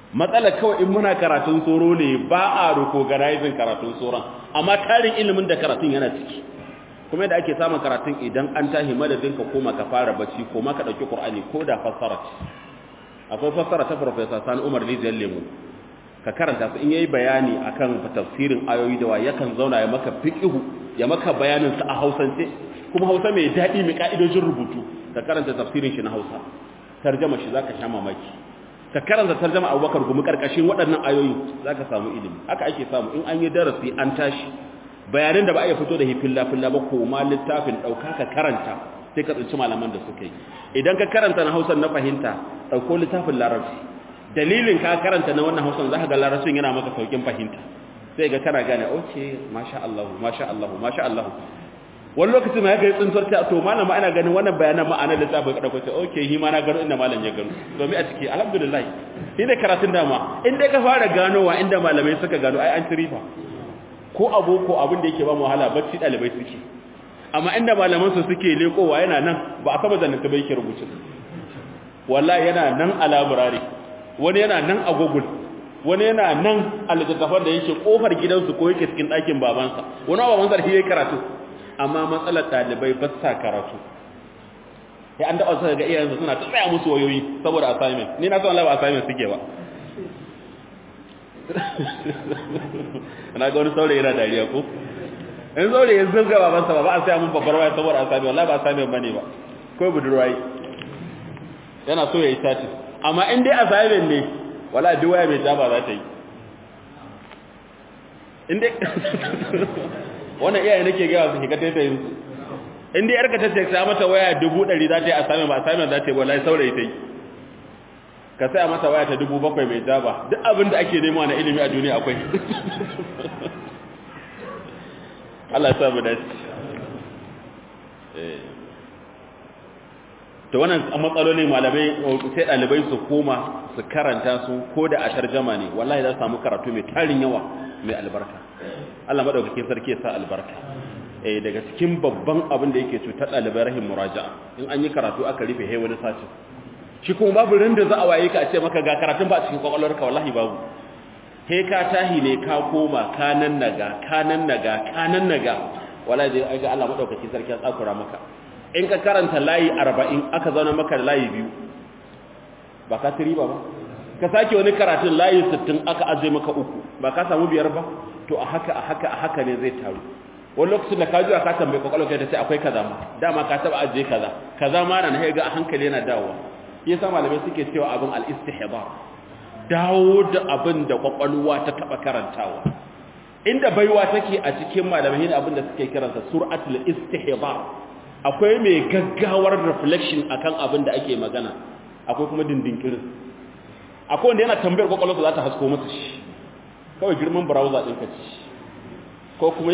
matsala kawai in muna karatun soro ne ba a recognizing karatun soron amma tarin ilimin da karatun yana ciki kuma yadda ake samun karatun idan an tahi madadin ka koma ka fara bacci koma ka dauki Qur'ani ko da fassara akwai fassara ta Professor Sani Umar Rijal Lemu ka karanta su in yayi bayani akan tafsirin ayoyi da wa yakan zauna ya maka fiqhu ya maka bayanin sa a Hausance kuma Hausa mai dadi mai ka'idojin rubutu ka karanta tafsirin shi na Hausa tarjuma shi zaka sha mamaki ka karanta tarjuma Abubakar gumi karkashin waɗannan ayoyi zaka samu ilimi haka ake samu in an yi darasi an tashi bayanin da ba a fito da hifilla filla ba ko ma littafin dauka ka karanta sai ka tsinci malaman da suka yi idan ka karanta na Hausa na fahimta dauko littafin Larabci dalilin ka karanta na wannan Hausa zaka ga Larabcin yana maka saukin fahimta sai ga kana gane okay masha Allah masha Allah masha Allah wani lokacin ma yake tsintuwar ta to malama ina ganin wannan bayanan ma'anar littafin ka dauko ce okay hi ma na gano inda malam ya gano domin a ciki alhamdulillah shi ne karatun dama in dai ka fara ganowa inda malamai suka gano ai an tirifa ko aboko abin da yake ba mu wahala bacci dalibai suke amma inda malaman su suke lekowa yana nan ba a saba zannin ta bai yake rubuce wallahi yana nan a library wani yana nan a Google wani yana nan a littattafan da yake kofar gidansu ko yake cikin ɗakin babansa wani babansa da shi yake karatu amma matsalar dalibai ba sa karatu ya an dawo sai ga iyayensu suna tsaya musu wayoyi saboda assignment ni na san Allah ba assignment suke ba ana ga wani saurayi yana dariya ko in saurayi yanzu ga babansa ba a sai mun babbar waya saboda assignment wallahi ba assignment bane ba ko budurwai yana so yayi status amma in dai assignment ne wallahi duk waya mai jaba za ta yi in dai wannan iyaye nake ga su hikata ta yin in dai yarka ta ce sai mata waya 100 za ta yi assignment ba assignment za ta yi wallahi saurayi ta yi ka sai mata waya ta 7,000 mai jaba duk abin da ake nema na ilimi a duniya akwai Allah ya sa mu dace to wannan matsaloli malamai sai dalibai su koma su karanta su ko da a tarjuma ne wallahi za su samu karatu mai tarin yawa mai albarka Allah madaukakin sarki ya sa albarka daga cikin babban abin da yake cutar dalibai rahim muraja'a in an yi karatu aka rufe he wani sace shi kuma babu rinda za a waye ka a ce maka ga karatun ba a cikin kwakwalwarka wallahi babu he ka tahi ne ka koma kanan naga wallahi dai ai ga Allah madaukakin sarki ya tsakura maka in ka karanta layi 40 aka zauna maka layi biyu ba ka tiri ba ka sake wani karatun layi 60 aka aje maka uku ba ka samu biyar ba to a haka ne zai taru wani lokacin da ka juya ka tambaye kwakwalwa kai ta sai akwai kaza ma dama ka taba aje kaza ma na ga a hankali yana dawowa yasa malamai suke cewa abin al-istihbar dawo da abin da kwakwalwa ta taba karantawa inda baiwa take a cikin malamai ne abin da suke kiransa sur'atul istihbar akwai mai gaggawar reflection akan abin da ake magana akwai kuma dindinkirin akwai wanda yana tambayar kwakwalwarsa za ta hasko masa shi kawai girman browser ɗinka ci ko kuma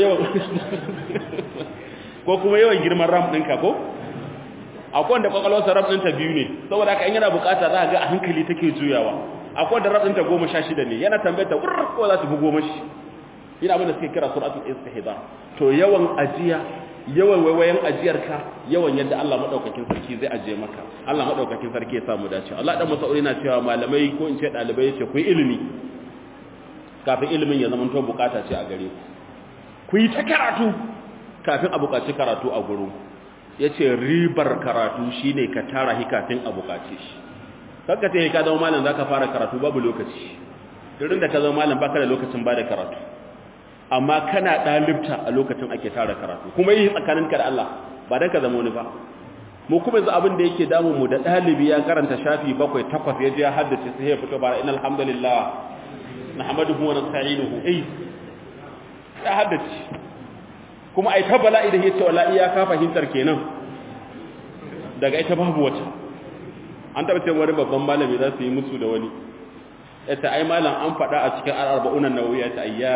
yawan girman ram ɗinka ko akwai wanda kwakwalwarsa ram ɗinta biyu ne saboda haka in yana bukata za a ga a hankali take juyawa akwai wanda ram ɗinta 16 ne yana tambayar ta wurr ko za ta fi 10 ina abin da suke kira suratul istihbar to yawan ajiya yawan waiwayen ajiyarka yawan yadda Allah madaukakin sarki zai ajiye maka Allah madaukakin sarki ya samu dace Allah dan Mas'ud yana cewa malamai ko in ce dalibai yace ku yi ilimi kafin ilimin ya zama to bukata ce a gare ku yi ta karatu kafin a bukaci karatu a gurin yace ribar karatu shine ka tara hi kafin a bukace shi kanka sai ka zama malam zaka fara karatu babu lokaci irin da ka zama malam baka da lokacin bada karatu amma kana dalibta a lokacin ake tara karatu kuma yi tsakaninka da Allah ba dan ka zama wani ba mu kuma yanzu abin da yake damu mu da dalibi ya karanta shafi 7 8 ya je ya haddace sai ya fito bara innal hamdalillah nahmaduhu wa nasta'inuhu ya haddace kuma ai ta bala'i da yace wallahi ya ka fahimtar kenan daga ita babu wata an taba cewa wani babban malami za su yi musu da wani yace ai malam an faɗa a cikin al-arba'un an-nawawiyya ta ayya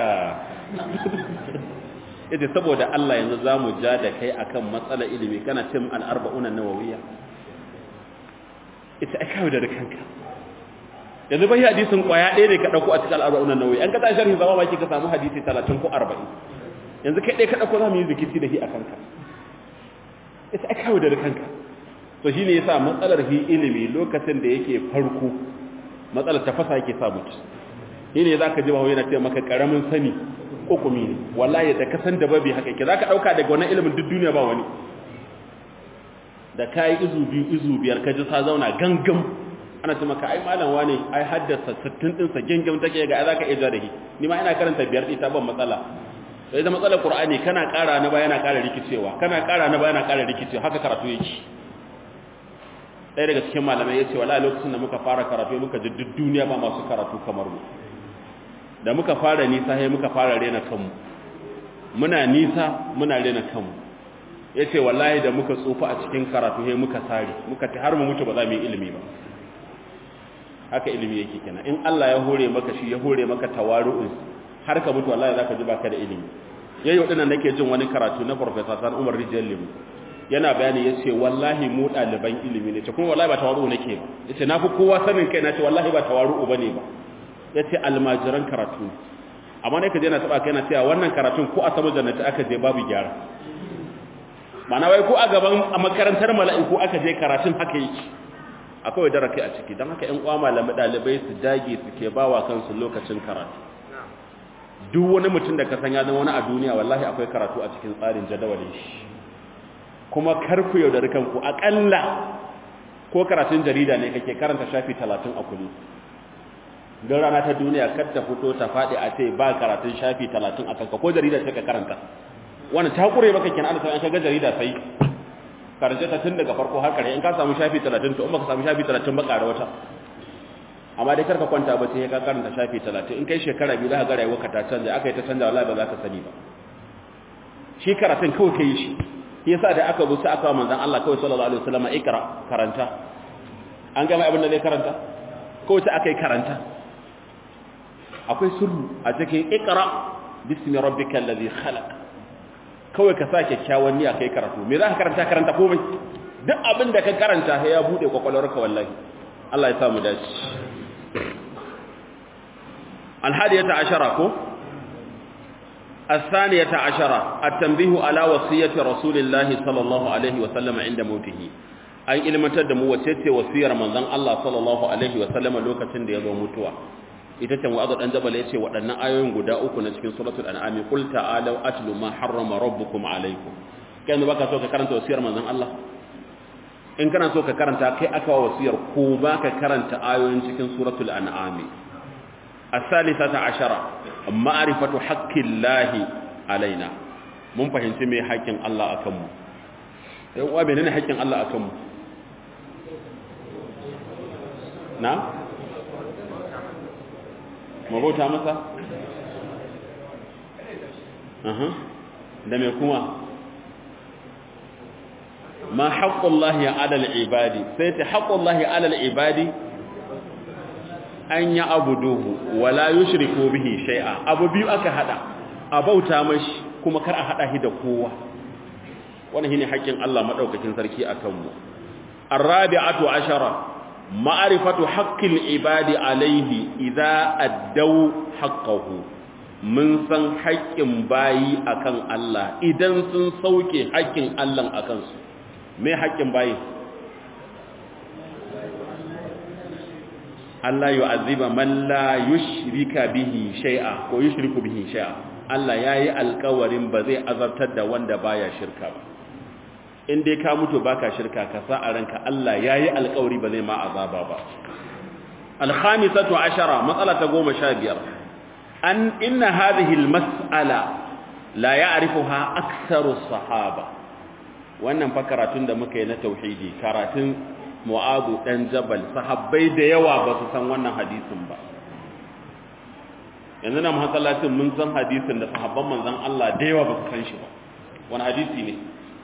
yace saboda Allah yanzu zamu ja da kai akan matsalar ilimi kana cin al-arba'un an-nawawiyya ita aka yi da kanka yanzu bai hadisin kwaya ɗaya ne ka dauko a cikin al-arba'un an-nawawiyya an ka ta sharhi zama baki ka samu hadisi 30 ko 40 yanzu kai ɗaya ka dauko zamu yi zikiti da shi akan ka ita aka yi da kanka to shine yasa matsalar hi ilimi lokacin da yake farko matsalar tafasa yake sa mutu shine zaka ji bawo yana ce maka karamin sani hukumi ne wallahi da ka san da babi haka yake zaka dauka daga wannan ilimin duk duniya ba wani da kai izu biyu izu biyar ka ji sa zauna gangam ana ce maka ai malam wane ai haddasa 60 din sa gangam take ga zaka iya da shi ni ma ina karanta biyar ita ban matsala sai da matsalar qur'ani kana ƙara na ba yana ƙara rikicewa kana ƙara na ba yana ƙara rikicewa haka karatu yake ɗaya daga cikin malamai yace wallahi lokacin da muka fara karatu muka ji duk duniya ba masu karatu kamar mu da muka fara nisa sai muka fara rena kanmu muna nisa muna rena kanmu yace wallahi da muka tsufa a cikin karatu sai muka sare muka ta har mu mutu ba za mu yi ilimi ba haka ilimi yake kenan in Allah ya hore maka shi ya hore maka tawaru'un har ka mutu wallahi zaka ji baka da ilimi yayin wadannan nake jin wani karatu na professor San Umar Rijal Limu yana bayani yace wallahi mu daliban ilimi ne ce kuma wallahi ba tawaru'u nake ba yace nafi kowa sanin kai na ce wallahi ba tawaru'u bane ba yace almajiran karatu amma ne ka je na taba kai na cewa wannan karatun ko a sama jannati aka je babu gyara mana wai ko a gaban a makarantar mala'iku aka je karatun haka yake akwai daraka a ciki dan haka ƴan uwa malamai dalibai su dage suke bawa kansu lokacin karatu duk wani mutum da ka san ya zama wani a duniya wallahi akwai karatu a cikin tsarin jadawalin shi kuma karku yaudari kanku akalla ko karatun jarida ne kake karanta shafi 30 a kullum don rana ta duniya kar ta fito ta faɗi a ce ba karatun shafi 30 a kanka ko jarida sai ka karanta wannan ta kure maka kenan an san an ga jarida sai karanta ta tun daga farko har kare in ka samu shafi 30 to in baka samu shafi 30 ba ƙara wata amma dai karka kwanta ba sai ka karanta shafi 30 in kai shekara biyu za ka ga rayuwarka ta canja aka yi ta canja wallahi ba za ka sani ba shi karatun kawai kai shi yasa da aka busa aka manzon Allah kawai sallallahu alaihi wasallam ikra karanta an ga mai abin da zai karanta kawai sai aka yi karanta akwai sirru a cikin ikra bismi rabbikal ladhi khalaq kawai ka sa kyakkyawan niyya kai karatu me za ka karanta komai duk abin da ka karanta sai ya bude kwakwalwarka wallahi Allah ya sa mu dace الحادية عشرة الثانية عشرة التنبيه على وصية رسول الله صلى الله عليه وسلم عند موته أي إلما تدمو وسيت وصية رمضان الله صلى الله عليه وسلم لوكة ديضو متوى إتتم وأضل أنجب ليسي وأن آيون قداؤك نسكن سورة الأنعام قل تعالوا أتلوا ما حرم ربكم عليكم كان بك سوك كرنت وصية رمضان الله إن كان سوك كرنت كي أكوى وصية كوباك كرنت آيون نسكن سورة الأنعام الثالثة عشرة معرفة حق الله علينا mun fahimci me haƙƙin Allah akan mu sai uwa menene haƙƙin Allah akan mu na mu bauta masa da me kuma ma haqqullahi 'ala al-ibadi sai ta haqqullahi 'ala al-ibadi an ya abuduhu wala yushriku bihi shay'a abu biyu aka hada a bauta mashi kuma kar a hada shi da kowa wannan shine haƙƙin Allah madaukakin sarki akan mu arabi'atu ashara ma'rifatu haqqil ibadi alayhi idza addaw haqqahu mun san haƙƙin bayi akan Allah idan sun sauke haƙƙin Allah akan su me haƙƙin bayi Allah yu'azziba man la yushrika bihi shay'a ko yushriku bihi shay'a Allah yayi alƙawarin ba zai azabtar da wanda baya shirka ba in dai ka mutu baka shirka ka sa a ranka Allah yayi alƙawari ba zai ma azaba ba al-khamisatu ashara matsala ta 15 an inna hadhihi al-mas'ala la ya'rifuha aktharu as-sahaba wannan fa karatun da muka yi na tauhidi karatun Mu'adu dan Jabal sahabbai da yawa ba su san wannan hadisin ba yanzu na masallacin mun san hadisin da sahabban manzon Allah da yawa ba su san shi ba wani hadisi ne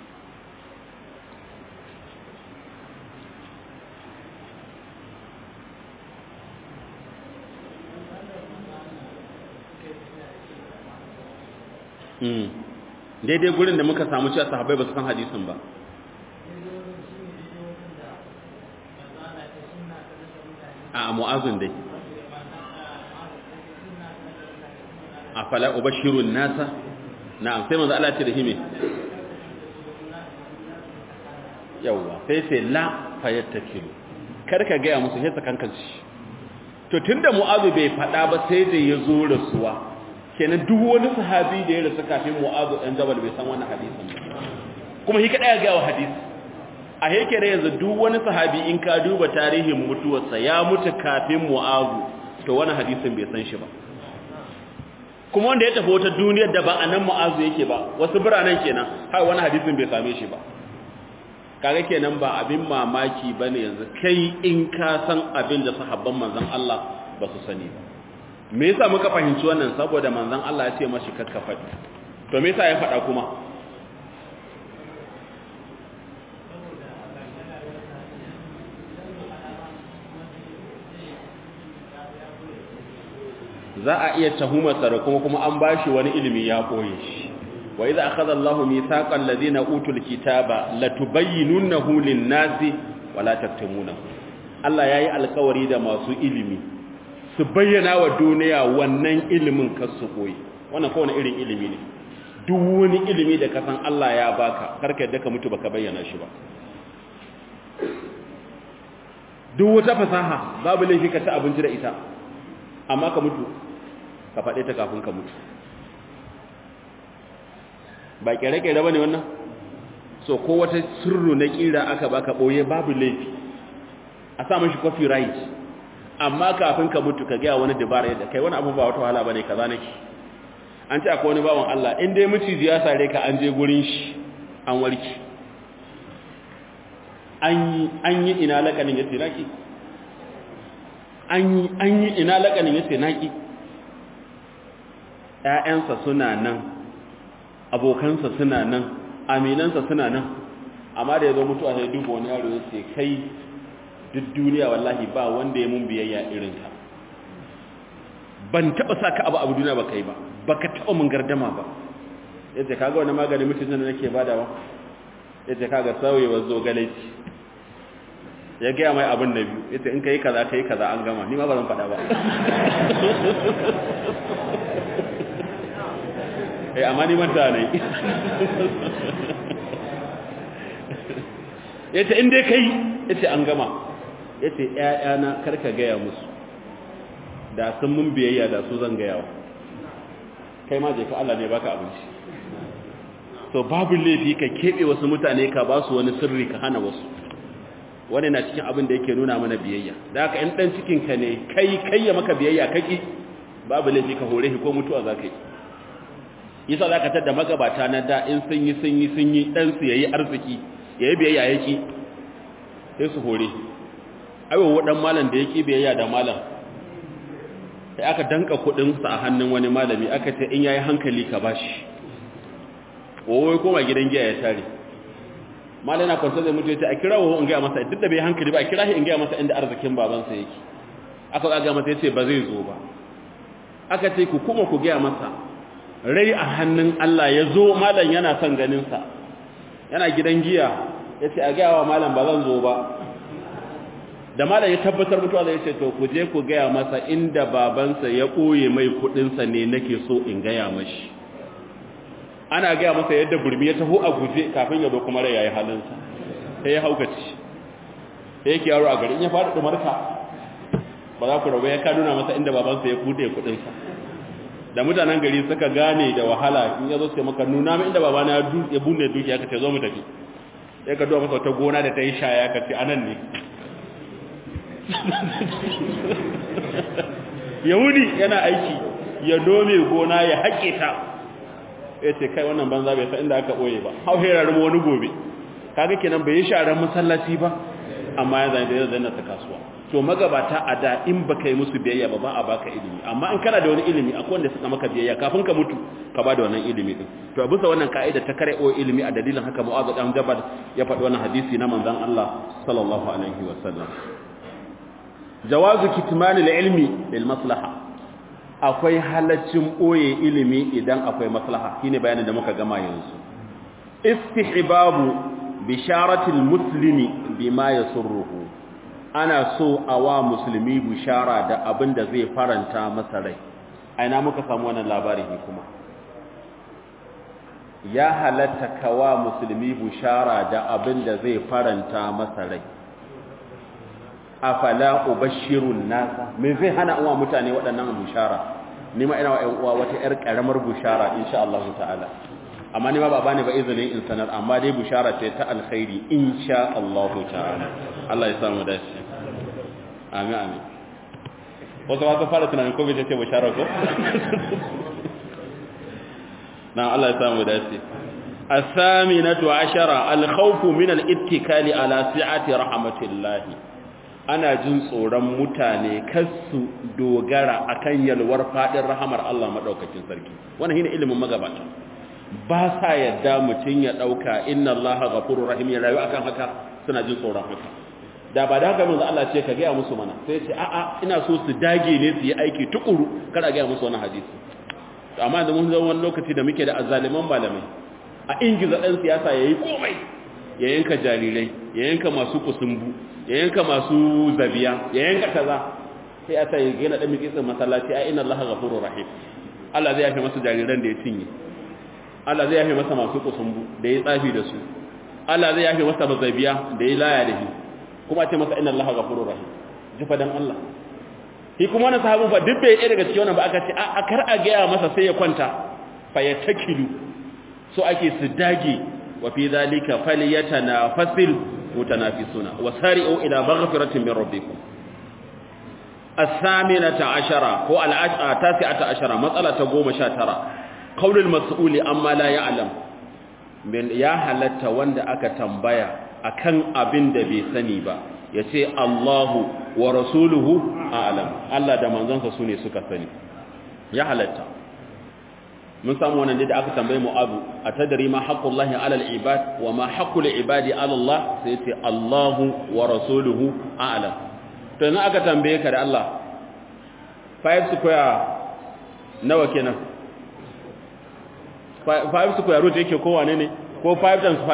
daidai gurin da muka samu cewa sahabbai ba su san hadisin ba a mu'azin dai afala ubashirun nasa na'am sai manzo Allah ce da hime yawa sai la fayattakilu karka ga musu sai sakankanci to tunda mu'azu bai faɗa ba sai da ya zo rasuwa kenan duk wani sahabi da ya rasu kafin mu'azu dan jabal bai san wannan hadisin ba kuma shi kada ya ga wa hadisi a yake da yanzu duk wani sahabi in ka duba tarihin mutuwarsa ya mutu kafin mu'azu to wannan hadisin bai san shi ba kuma wanda ya tafi wata duniyar da ba a nan mu'azu yake ba wasu biranen kenan har wani hadisin bai same shi ba kaga kenan ba abin mamaki bane yanzu kai in ka san abin da sahabban manzon Allah ba su sani ba me yasa muka fahimci wannan saboda manzon Allah ya ce mashi kakka faɗi to me yasa ya faɗa kuma za a iya tuhumarsa da kuma an bashi wani ilimi ya koye shi wa idza akhadha Allahu mithaqal ladina utul kitaba latubayyinunahu lin-nasi wa la taktumunahu Allah yayi alƙawari da masu ilimi su bayyana wa duniya wannan ilimin kasu koyi wannan ko wani irin ilimi ne duk wani ilimi da ka san Allah ya baka karka yadda ka mutu baka bayyana shi ba duk wata fasaha babu laifi ka ci abinci da ita amma ka mutu ka faɗe ta kafin ka mutu ba kere-kere ba ne wannan so ko wata sirru na ƙira aka baka ɓoye babu laifi a sa mashi copyright amma kafin ka mutu ka gaya wani dabara yadda kai wani abu ba wata wahala ba ne kaza nake an ce akwai wani bawan Allah in dai miciji ya sare ka an je gurin shi an warki an yi ina lakanin ya ce naki an yi ina lakanin ya ce naki ‘ya'yansa suna nan abokansa suna nan aminansa suna nan amma da ya zo mutuwa sai duba wani yaro ya ce kai duk duniya wallahi ba wanda ya mun biyayya irinka ban taɓa sa ka abu duniya ba kai ba ba ka taɓa mun gardama ba ya ce kaga wani maganin mutum da nake badawa ya ce kaga sauyewar zogaleci ya gaya mai abin da biyu ya ce in ka yi kaza an gama ni ma ba zan faɗa ba amma ni manta ne ya ce in dai kai ya ce an gama ya ce ‘ya'yana karka gaya musu da sun mun biyayya da su zan gayawa kai ma je ka Allah ne baka abinci so babu laifi ka keɓe wasu mutane ka ba su wani sirri ka hana wasu wani na cikin abin da yake nuna mana biyayya da haka in ɗan cikinka ne kai ya maka biyayya kaki babu laifi ka hore shi ko mutuwa za ka yi yasa za ka tada magabata na da in sun yi ɗansu ya yi arziki ya yi biyayya ya ƙi sai su hore aiwa waɗan malam da ya ƙi biyayya da malam sai aka danka kuɗinsa a hannun wani malami aka ce in ya yi hankali ka ba shi wawai koma gidan giya ya tare malam na kwanta zai mutu ya ce a kira wawo in gaya masa duk da bai hankali ba a kira shi in gaya masa inda arzikin babansa yake aka ga masa ya ce ba zai zo ba aka ce ku kuma ku gaya masa rai a hannun Allah ya zo malam yana son ganinsa yana gidan giya ya ce a gaya wa malam ba zan zo ba da malam ya tabbatar mutuwa zai ce to ku je ku gaya masa inda babansa ya ɓoye mai kuɗinsa ne nake so in gaya mashi ana gaya masa yadda burmi ya taho a guje kafin ya zo kuma rai ya yi halinsa sai ya haukaci sai yake yaro a gari in ya faɗi ɗumarka ba za ku rabu ya ka nuna masa inda babansa ya kuɗe kuɗinsa da mutanen gari suka gane da wahala in ya zo sai maka nuna min inda babana ya bunne dukiya ka ce zo mu tafi sai ka duba masa wata gona da ta yi shaya ka ce anan ne yahudi yana aiki ya nome gona ya haƙe ta ya ce kai wannan banza bai san inda aka ɓoye ba hau herarin wani gobe kaga kenan bai yi sharan masallaci ba amma ya zane da ya zane ta kasuwa to magabata a da in baka yi musu biyayya ba a baka ilimi amma in kana da wani ilimi akwai wanda suka maka biyayya kafin ka mutu ka ba da wannan ilimi din to a bisa wannan ka'ida ta kare o ilimi a dalilin haka Mu'adh dan Jabal ya faɗi wannan hadisi na manzon Allah sallallahu alaihi wasallam jawazu kitman al-ilmi lil maslaha akwai halaccin boye ilimi idan akwai maslaha shine bayanin da muka gama yanzu istihbabu bisharatil muslimi bima yasurruhu ana so a wa musulmi bishara da abin da zai faranta masa rai aina muka samu wannan labari ne kuma ya halatta kawa musulmi bishara da abin da zai faranta masa rai afala ubashirun nasa me zai hana uwa mutane waɗannan bushara ni ma ina wa ƴan uwa wata ƴar karamar bushara insha Allah ta'ala amma ni ma ba bani ba izinin in sanar amma dai bushara ce ta alkhairi insha Allah ta'ala Allah ya samu dace amin amin wato wata fara tunanin ko bai ce bushara ko na Allah ya samu dace الثامنة عشرة الخوف من الاتكال على سعة رحمة الله ana jin tsoron mutane kasu dogara akan yalwar fadin rahamar Allah madaukakin sarki wannan shine ilimin magabata ba sa yadda mutun ya dauka inna Allaha ghafurur rahim ya rayu akan haka suna jin tsoron haka da ba da haka manzo Allah ce ka ga musu mana sai ce a'a ina so su dage ne su yi aiki tukuru kada ga musu wannan hadisi amma da mun zo wani lokaci da muke da azzaliman malamai a ingiza dan siyasa yayi komai ya yanka jarirai ya yanka masu kusumbu ya yanka masu zabiya ya yanka kaza sai a sai gina dan miki tsin masallaci ai inna Allaha ghafurur rahim Allah zai yafe masa jariran da ya cinye Allah zai yafe masa masu kusumbu da ya tsafi da su Allah zai yafe masa zabiya da ya laya da shi kuma ce masa inna Allaha ghafurur rahim jifa dan Allah shi kuma wannan sahabin fa duk bai daga cikin wannan ba aka ce a kar a ga masa sai ya kwanta fa ya takilu so ake su dage wa fi dhalika falyatanafasil متنافسون وسارعوا إلى مغفرة من ربكم الثامنة عشرة هو التاسعة عشرة مسألة قوم شاترة قول المسؤول أما لا يعلم من يا هلت وند أكا تنبيا أكن أبن دبي سنيبا يتي الله ورسوله أعلم الله دمان زنسا سوني سكا سني يا هلت mun samu wannan da aka tambaye mu abu atadri ma haqqullahi ala al-ibad wa ma haqqul ibadi ala Allah sai ce Allahu wa rasuluhu a'lam to idan aka tambaye ka da Allah 5 square nawa kenan 5 square root yake ko wane ne ko 5 times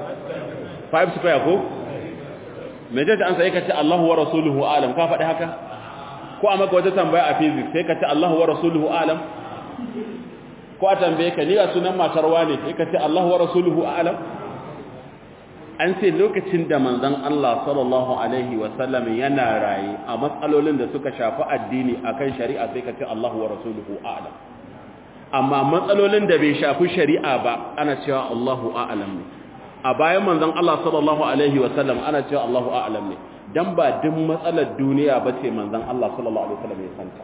5 5 square ko me da an sai ka ce Allahu wa rasuluhu a'lam ka faɗi haka ko amma ka wata tambaya a physics sai ka ce Allahu wa rasuluhu a'lam ko a tambaye ka ni a sunan matar wane sai ka ce Allahu wa rasuluhu a'lam an ce lokacin da manzon Allah sallallahu alaihi wa sallam yana rayi a matsalolin da suka shafi addini akan shari'a sai ka ce Allahu wa rasuluhu a'lam amma matsalolin da bai shafi shari'a ba ana cewa Allahu a'lam ne a bayan manzon Allah sallallahu alaihi wa sallam ana cewa Allahu a'lam ne dan ba duk matsalar duniya bace manzon Allah sallallahu alaihi wa sallam ya santa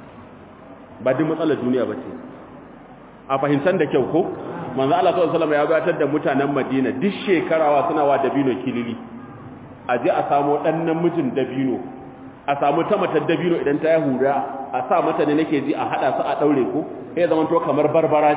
ba duk matsalar duniya bace a fahimtar da kyau ko manzo Allah sallallahu alaihi wasallam ya gabatar da mutanen Madina duk shekarawa suna wa dabino kilili a je a samu dan namijin dabino a samu ta matar dabino idan ta yahuda a sa mata ne nake ji a hada su a daure ko sai zaman to kamar barbara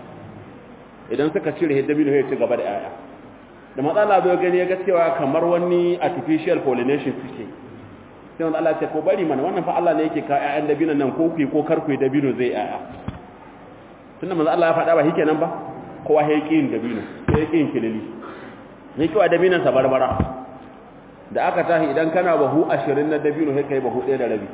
idan suka cire dabino sai ci gaba da yaya da matsala bai gani ya ga cewa kamar wani artificial pollination suke sai wanda Allah ya ce ko bari mana wannan fa Allah ne yake ka ƴaƴan dabinon nan ko ku ko karku dabino zai yaya tunda manzo Allah ya faɗa ba shikenan ba kowa ya yi kin dabino sai ya kin kilili ne kiwa dabinon sa barbara da aka tahi idan kana bahu 20 na dabino sai kai bahu 1 da rabi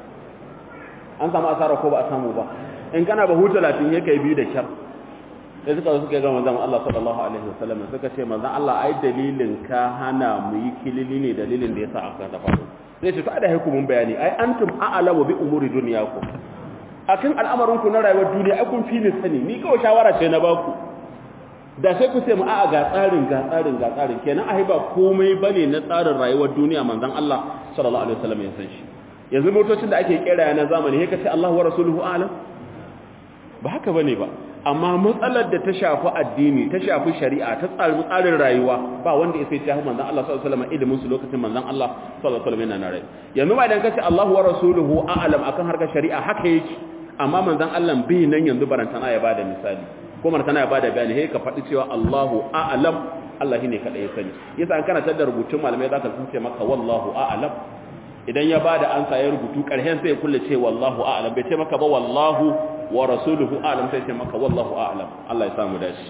an samu asara ko ba a samu ba in kana bahu 30 sai kai 2 da kyar sai suka ga manzon Allah sallallahu alaihi wasallam suka ce manzon Allah ai dalilin ka hana mu yi kilili ne dalilin da yasa aka ta faru sai ce to da hukumin bayani ai antum a'lamu bi umuri dunyakum akan al'amarinku na rayuwar duniya ai kun fi ni sani ni kawai shawara ce na baku da sai ku ce mu a'a ga tsarin kenan ai ba komai bane na tsarin rayuwar duniya manzon Allah sallallahu alaihi wasallam ya san shi yanzu motocin da ake kera na zamani sai ka ce Allahu wa rasuluhu a'lam ba haka bane ba amma matsalar da ta shafi addini ta shafi shari'a ta tsarin rayuwa ba wanda ya sai ta manzon Allah sallallahu alaihi wasallam ilimin su lokacin manzon Allah sallallahu alaihi wasallam yana rai yanzu ba idan ka ce Allahu wa rasuluhu a'lam akan harkar shari'a haka yake amma manzon Allah bai nan yanzu barantana ya bada misali ko barantana ya bada bayani sai ka faɗi cewa Allahu a'lam Allah shine kada ya sani yasa an kana tada rubutun malamai zaka ce maka wallahu a'lam idan ya bada ansa ya rubutu karhen sai ya kulle ce wallahu a'lam bai ce maka ba wallahu wa rasuluhu a'lam sai ce maka wallahu a'lam Allah ya samu dashi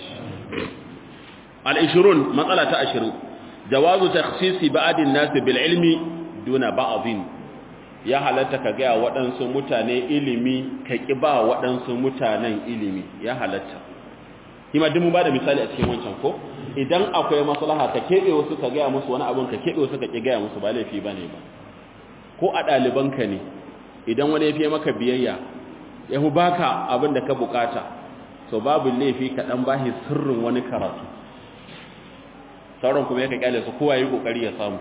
al-20 matsala ta 20 jawazu takhsisi ba'd an-nas bil ilmi duna ba'dhin ya halatta ka ga waɗansu mutane ilimi ka kiba waɗansu mutanen ilimi ya halatta kima din mun bada misali a cikin wancan ko idan akwai maslaha ka kebe wasu ka ga musu wani abun ka kebe wasu ka ki ga musu ba laifi bane ba ko a ɗalibanka ne idan wani ya fiye maka biyayya ya fi baka abin da ka bukata so babu laifi ka ɗan bashi sirrin wani karatu sauran kuma ya ka kyale su kowa yi ƙoƙari ya samu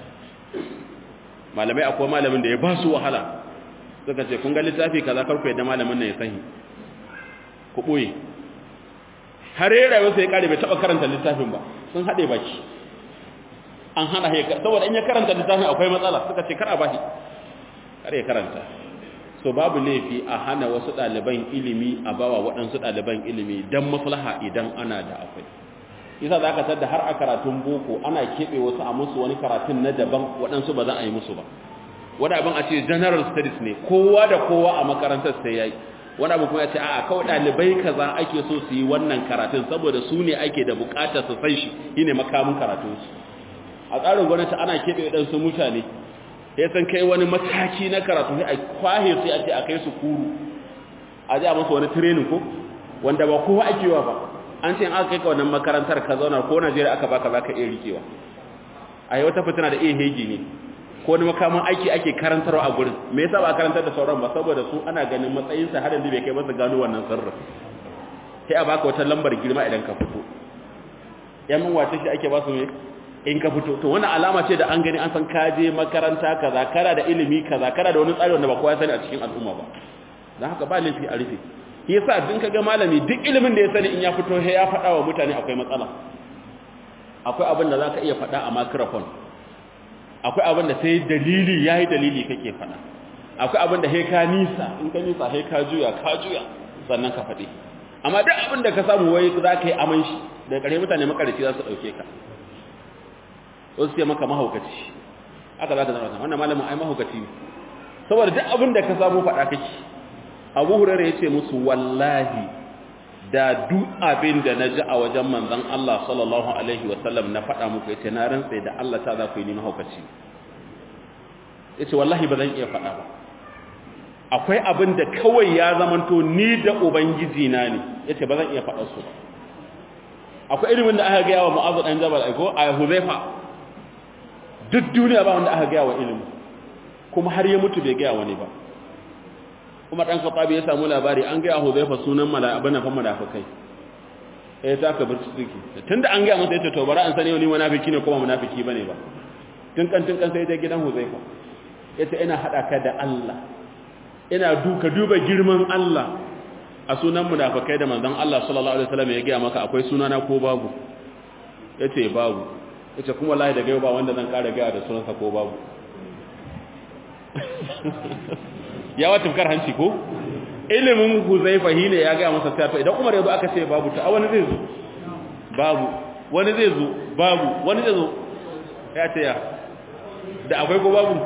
malamai akwai malamin da ya ba su wahala suka ce kun ga littafi kaza karku yadda malamin nan ya sahi ku ɓoye har yi rayuwar sai ya ƙare bai taɓa karanta littafin ba sun haɗe baki an hana ya saboda in ya karanta littafin akwai matsala suka ce kar a bashi kar ya karanta so babu laifi a hana wasu ɗaliban ilimi a bawa waɗansu ɗaliban ilimi don maslaha idan ana da akwai isa za ka tada har a karatun boko ana keɓe wasu a musu wani karatun na daban waɗansu ba za a yi musu ba wani abin a ce general studies ne kowa da kowa a makarantar sai ya yi wani abu kuma ya ce a kawai ɗalibai kaza ake so su yi wannan karatun saboda su ne ake da buƙatar su san shi shine makamin karatunsu a tsarin gwamnati ana keɓe waɗansu mutane ya san kai wani mataki na karatu sai a kwahe sai a ce a kai su kuru a ji a masu wani training ko wanda ba kowa ake wa ba an ce in aka kai ka wannan makarantar ka zauna ko Najeriya aka baka za ka iya rikewa a yi wata fitina da iya hegi ne ko wani makaman aiki ake karantarwa a gurin me yasa ba a karantar da sauran ba saboda su ana ganin matsayinsa har yanzu bai kai masa gano wannan sirrin sai a baka wata lambar girma idan ka fito yan wace shi ake ba su ne in ka fito to wannan alama ce da an gani an san ka je makaranta kaza kana da ilimi kaza kana da wani tsari wanda ba kowa ya sani a cikin al'umma ba dan haka ba laifi a rufe shi yasa din kaga malami duk ilimin da ya sani in ya fito sai ya faɗa wa mutane akwai matsala akwai abin da zaka iya faɗa a microphone akwai abin da sai dalili yayi dalili kake faɗa akwai abin da sai ka nisa in ka nisa sai ka juya sannan ka faɗi amma duk abin da ka samu wai zaka yi aman shi daga ƙarshe mutane makarici za su dauke ka wasu sai maka mahaukaci aka za ka zama wannan malamin ai mahaukaci saboda duk abin da ka samu faɗa kake Abu Hurairah ya ce musu wallahi da duk abin da na ji a wajen manzon Allah sallallahu alaihi wasallam na faɗa muku yace na rantsa da Allah ta za ku yi ni mahaukaci yace wallahi ba zan iya faɗa ba akwai abin da kawai ya zamanto ni da ubangiji na ne yace ba zan iya faɗa su ba akwai ilimin da aka ga wa Mu'adh dan Jabal aiko a Huzaifa duk duniya ba wanda aka ga wa ilimi kuma har ya mutu bai ga wani ba kuma dan Khattabi ya samu labari an ga Huzaifa sunan mala'ika na fa munafikai ta ka bar ciki tunda an ga masa yace to bara an sani wani munafiki ne kuma munafiki bane ba tun kan sai dai gidan Huzaifa yace ina hada ka da Allah ina duba girman Allah a sunan munafikai da manzon Allah sallallahu alaihi wasallam ya ga maka akwai sunana ko babu yace babu yace kuma wallahi daga yau ba wanda zan kara ga da sunansa ko babu ya wata kar hanci ko ilimin Huzaifa ne ya ga masa sai to idan Umar yazo aka ce babu ta wani zai zo babu wani zai zo babu wani zai zo ya ce ya da akwai ko babu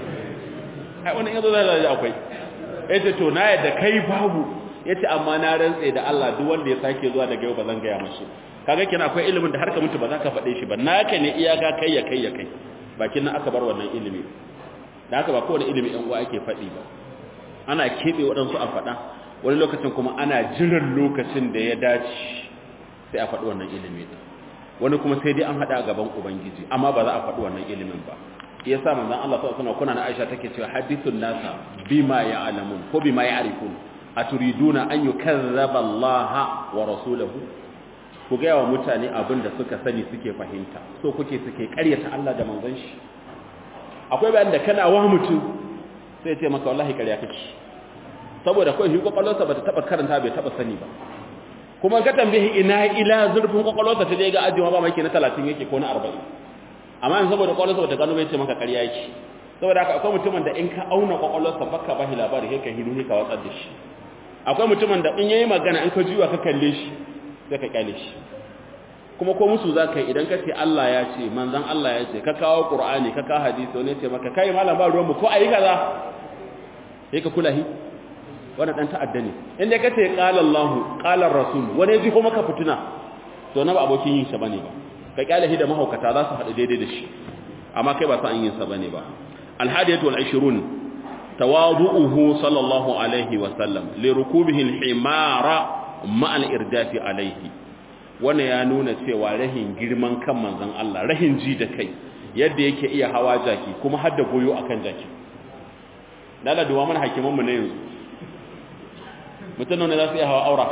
ai wani yazo zai akwai yace to na yadda kai babu yace amma na rantse da Allah duk wanda ya sake zuwa daga yau ba zan ga ya mashi kaga kina akwai ilimin da har ka mutu ba za ka faɗe shi ba naka ne iyaka kai ya kai bakin nan aka bar wannan ilimi da haka ba kowane ilimi ɗan uwa ake faɗi ba ana keɓe waɗansu a faɗa wani lokacin kuma ana jiran lokacin da ya dace sai a faɗi wannan ilimi wani kuma sai dai an haɗa a gaban ubangiji amma ba za a faɗi wannan ilimin ba ya sa manzon Allah sallallahu alaihi wasallam kuna na Aisha take cewa hadithun nasa bima ya'lamun ko bima ya'rifun aturiduna an yukazzaba Allah wa rasuluhu ku ga wa mutane abin da suka sani suke fahimta so kuke suke ƙaryata Allah da manzon shi akwai bayan da kana wa mutum sai ce maka wallahi ƙarya kake saboda kai shi kokolonsa bata taba karanta bai taba sani ba kuma ka tambaye ina ila zurfin kokolonsa ta je ga ajiwa ba mai na 30 yake ko na 40 amma yanzu saboda kokolonsa bata gano bai ce maka ƙarya yake saboda haka akwai mutumin da in ka auna kokolonsa baka bashi labari sai ka hidu ka watsar da shi akwai mutumin da in yayi magana in ka juya ka kalle shi sai ka kyale shi kuma ko musu zaka yi idan ka ce Allah ya ce manzon Allah ya ce ka kawo Qur'ani ka kawo hadisi wani ya ce maka kai malam ba ruwan mu ko ayi kaza sai ka kula hi wannan dan ta'adda ne inda ka ce qala Allah qala Rasul wani ji kuma ka fituna to na ba abokin yin sa bane ba ka kyale hi da mahaukata za su haɗu daidai da shi amma kai ba sa an yin sa bane ba al-hadiyatu wal-20 tawadu'uhu sallallahu alaihi wa sallam li rukubihi al-himara ma al-irdafi alaihi wannan ya nuna cewa rahin girman kan manzon Allah rahin ji da kai yadda yake iya hawa jaki kuma har da goyo akan jaki dala duwa mana hakiman mu ne yanzu mutum ne za su iya hawa aura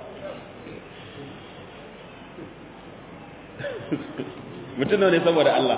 mutum ne saboda Allah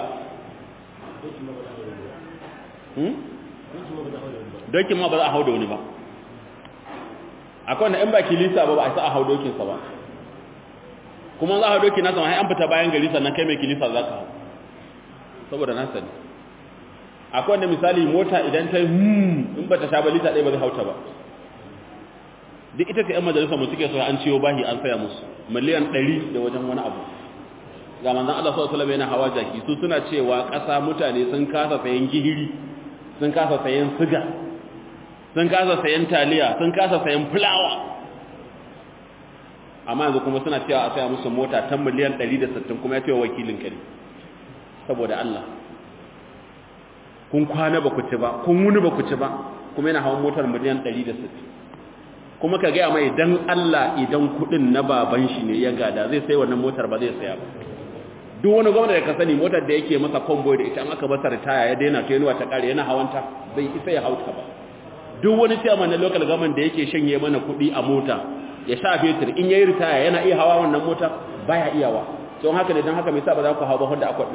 dokin ma ba za a hau da wani ba akwai wanda in ba kilisa ba ba a isa a hau dokinsa ba kuma za a hau dokin nasa ma an fita bayan gari sannan kai mai kilisa za ka hau saboda nasa ne akwai wanda misali mota idan ta in ba ta sha ba lita ɗaya ba zai hauta ba duk ita ce 'yan majalisa mu suke so an ciyo bahi an saya musu miliyan 100 da wajen wani abu ga manzon Allah sallallahu alaihi wasallam yana hawa jaki su suna cewa ƙasa mutane sun kasa sayan gihiri sun kasa sayan siga sun kasa sayan taliya sun kasa sayan fulawa amma yanzu kuma suna cewa a saya musu mota ta miliyan 160 kuma ya ce wakilin kare saboda Allah kun kwana ba ku ci ba kun wuni ba ku ci ba kuma yana hawan motar miliyan 160 kuma ka gaya mai dan Allah idan kudin na baban shi ne ya gada zai sai wannan motar ba zai saya ba duk wani gwamnati da ka sani motar da yake masa convoy da ita an aka basa ritaya ya daina tenuwa ta kare yana hawanta bai isa ya hauta ba duk wani chairman na local government da yake shanye mana kudi a mota ya sha fetur in yayi ritaya yana iya hawa wannan mota baya iyawa don haka ne dan haka me yasa ba za ku hawa ba wanda akwai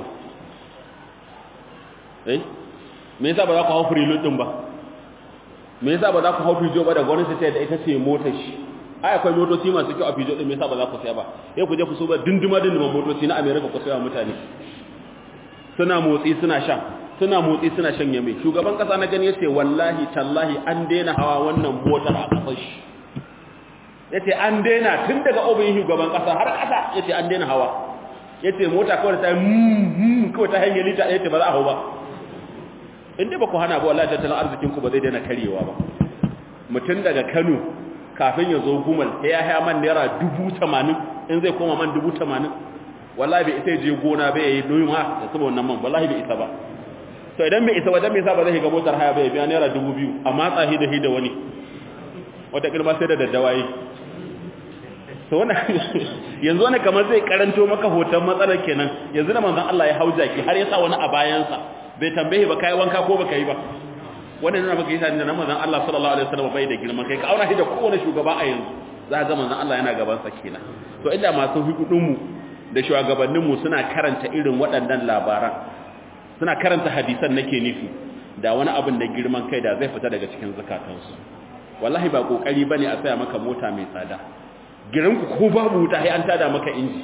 me yasa ba za ku hawa free load din ba me yasa ba za ku hau fijo ba da gwamnati ta da ita ce motar shi ai akwai motoci masu kyau a fijo din me yasa ba za ku saya ba sai ku je ku so ba dinduma motoci na America ku saya mutane suna motsi suna sha suna motsi suna shan yame shugaban kasa na gani yace wallahi tallahi an daina hawa wannan motar a kasar shi yace an daina tun daga obin shugaban kasa har kasa yace an daina hawa yace mota kawai ta kawai ta hanyar lita yace ba za a hau ba inda ba ku hana ba wallahi tattalin arzikin ku ba zai daina karyewa ba mutum daga Kano kafin ya zo Gumal sai ya haya man naira 80,000 in zai koma man 80,000 wallahi bai isa je gona ba yayi noma da saboda wannan man wallahi bai isa ba to idan bai isa wajen me yasa ba zai ga motar haya ba ya biya naira 2,000 amma tsahi da wani wata kilma sai da daddawaye to wannan yanzu wani kamar zai karanto maka hoton matsalar kenan yanzu da manzon Allah ya hauja ki har ya sa wani a bayansa bai tambaye ba kai wanka ko baka yi ba wannan yana baka yasa da manzon Allah sallallahu alaihi wasallam bai da girman kai ka auna shi da kowane shugaba a yanzu za ga manzon Allah yana gaban sa kenan to inda masu hududun mu da shugabannin mu suna karanta irin waɗannan labaran suna karanta hadisan nake nufi da wani abin da girman kai da zai fita daga cikin zakatansu wallahi ba kokari bane a saya maka mota mai tsada gidanku ko babu wuta sai an tada maka inji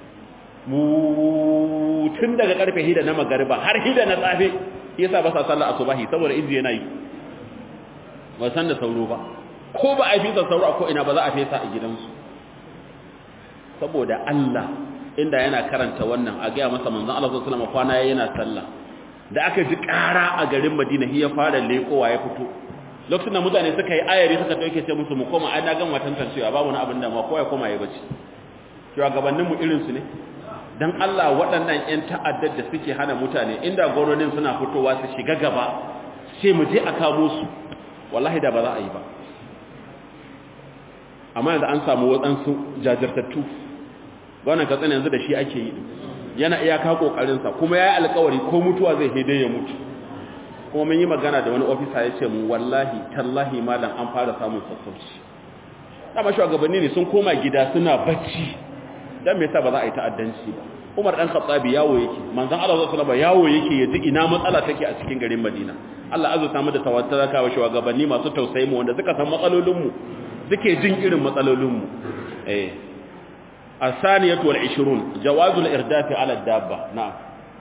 tun daga karfe 6 na magariba har 6 na tsafe yasa ba sa sallar asubahi saboda inji yana yi ba san da sauro ba ko ba a fisa sauro a ko ina ba za a fesa a gidansu saboda Allah inda yana karanta wannan a ga masa manzon Allah sallallahu alaihi wasallam kwana yana sallah da aka ji ƙara a garin Madina ya fara lekowa ya fito lokacin da mutane suka yi ayari suka dauke ce musu mu koma ai na gan watan tancewa babu wani abin da ma kowa ya koma ya bace shugabannin mu irin su ne dan Allah waɗannan ƴan ta'addar da suke hana mutane inda gwamnatin suna fitowa su shiga gaba sai mu je a kamo su wallahi da ba za a yi ba amma yanzu an samu waɗansu jajirtattu wannan katsina yanzu da shi ake yi yana iyaka kokarinsa kuma ya yi alkawari ko mutuwa zai hede ya mutu kuma mun yi magana da wani ofisa ya ce mu wallahi tallahi malam an fara samun sassauci dama shugabanni ne sun koma gida suna bacci dan me yasa ba za a yi ta'addanci ba Umar dan Khattabi yawo yake manzon Allah sallallahu alaihi wasallam yawo yake yaji ina matsala take a cikin garin Madina Allah azza mu da tawattalaka wa shugabanni masu tausayi mu wanda suka san matsalolin mu suke jin irin matsalolin mu الثانية والعشرون جواز الإرداف على الدابة نعم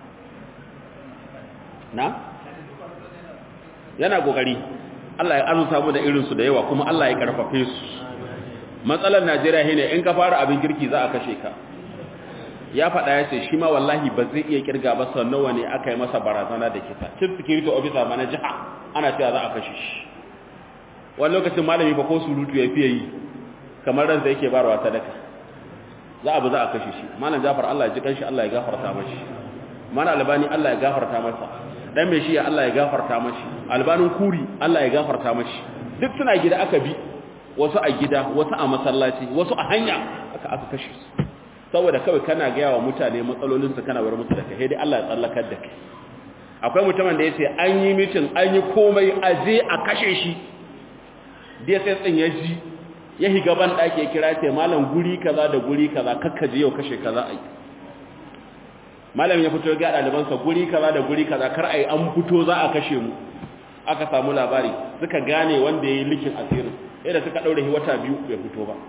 نعم yana kokari Allah ya arzuta mu da irin su da yawa kuma Allah ya karfafe su matsalar Najeriya shine in ka fara abin girki za a kashe ka ya faɗa ya ce shi ma wallahi ba zai iya kirga ba sau nawa ne aka yi masa barazana da kisa chief security officer ma na jiha ana cewa za a kashe shi wani lokacin malami fa ko surutu ya fiye yi kamar ran da yake barwa sadaka za a kashe shi malam Jafar Allah ya ji kanshi Allah ya gafarta mashi malam Albani Allah ya gafarta masa dan mai shi Allah ya gafarta mashi Albanin Kuri Allah ya gafarta mashi duk suna gida aka bi wasu a gida wasu a masallaci wasu a hanya aka kashe su saboda kawai kana ga yawa mutane matsalolin su kana bar musu da kai dai Allah ya tsallakar da kai akwai mutumin da yace an yi mitin an yi komai aje a kashe shi dai sai tsin ya ji ya higa ban dake kira ce malam guri kaza da guri kaza kakkaje yau kashe kaza ai malam ya fito ga dalibansa guri kaza da guri kaza kar ai an fito za a kashe mu aka samu labari suka gane wanda yayi likin asirin da suka daure shi wata biyu bai fito ba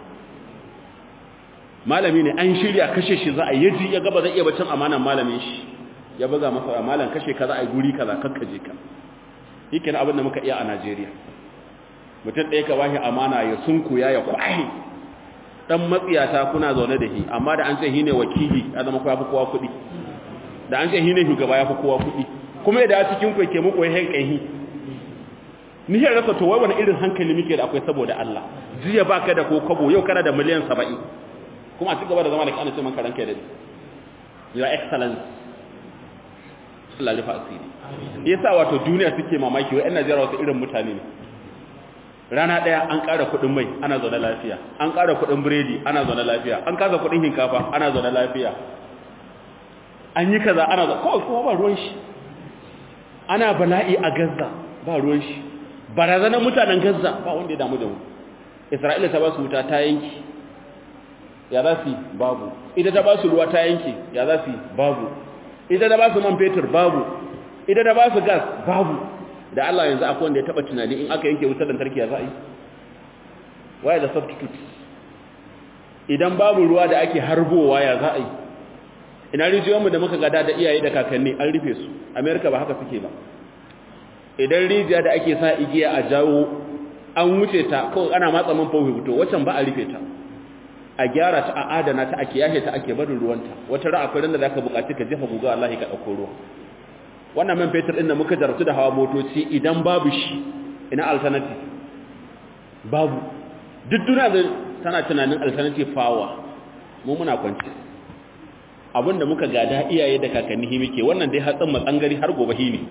malami ne an shirya kashe shi za a yaji ya gaba zai iya bacin amanan malamin shi ya buga masa malam kashe kaza ai guri kaza kakkaje ka yake abin da muka iya a Najeriya mutum ɗaya ka bashi amana ya sunkuya ya kwahi dan matsiyata kuna zaune da shi amma da an ce shi ne wakili ya zama kowa fi kowa kuɗi da an ce shi ne shugaba ya fi kowa kuɗi kuma da cikin ku yake muku yayin kai ni ya rasa to wai wani irin hankali muke da akwai saboda Allah jiya baka da ko kabo yau kana da miliyan 70 kuma a ci gaba da zama da kana ce maka ranka da your excellence Allah ya fa asiri yasa wato duniya suke mamaki wai ina jira wasu irin mutane ne rana daya an ƙara kuɗin mai ana zaune lafiya an ƙara kuɗin biredi ana zaune lafiya an kaza kuɗin hinkafa ana zaune lafiya an yi kaza ana zaune kawai kuma ba ruwan shi ana bala'i a Gaza ba ruwan shi barazanar mutanen Gaza ba wanda ya damu da mu Isra'ila ta ba su wuta ta yanki ya za su babu ita ta ba su ruwa ta yanki ya za su babu ita ta ba su man fetur babu ita ta ba su gas babu da Allah yanzu akwai wanda ya taba tunani in aka yanke wutar lantarki ya za a yi waye da substitute idan babu ruwa da ake harbowa ya za a yi ina rijiyoyinmu da muka gada da iyaye da kakanni an rufe su America ba haka suke ba idan rijiya da ake sa igiya a jawo an wuce ta kawai ana matsa man fauhi fito waccan ba a rufe ta a gyara ta a adana ta ake yashe ta ake barin ruwanta wata ra akwai ran da zaka buƙaci ka jefa guga wallahi ka dauko ruwa wannan man fetur din da muka jarabtu da hawa motoci idan babu shi ina alternative babu duk duniya tana tunanin alternative power mu muna kwanci abinda muka gada iyaye da kakanni muke wannan dai hatsin matsangari har gobe ne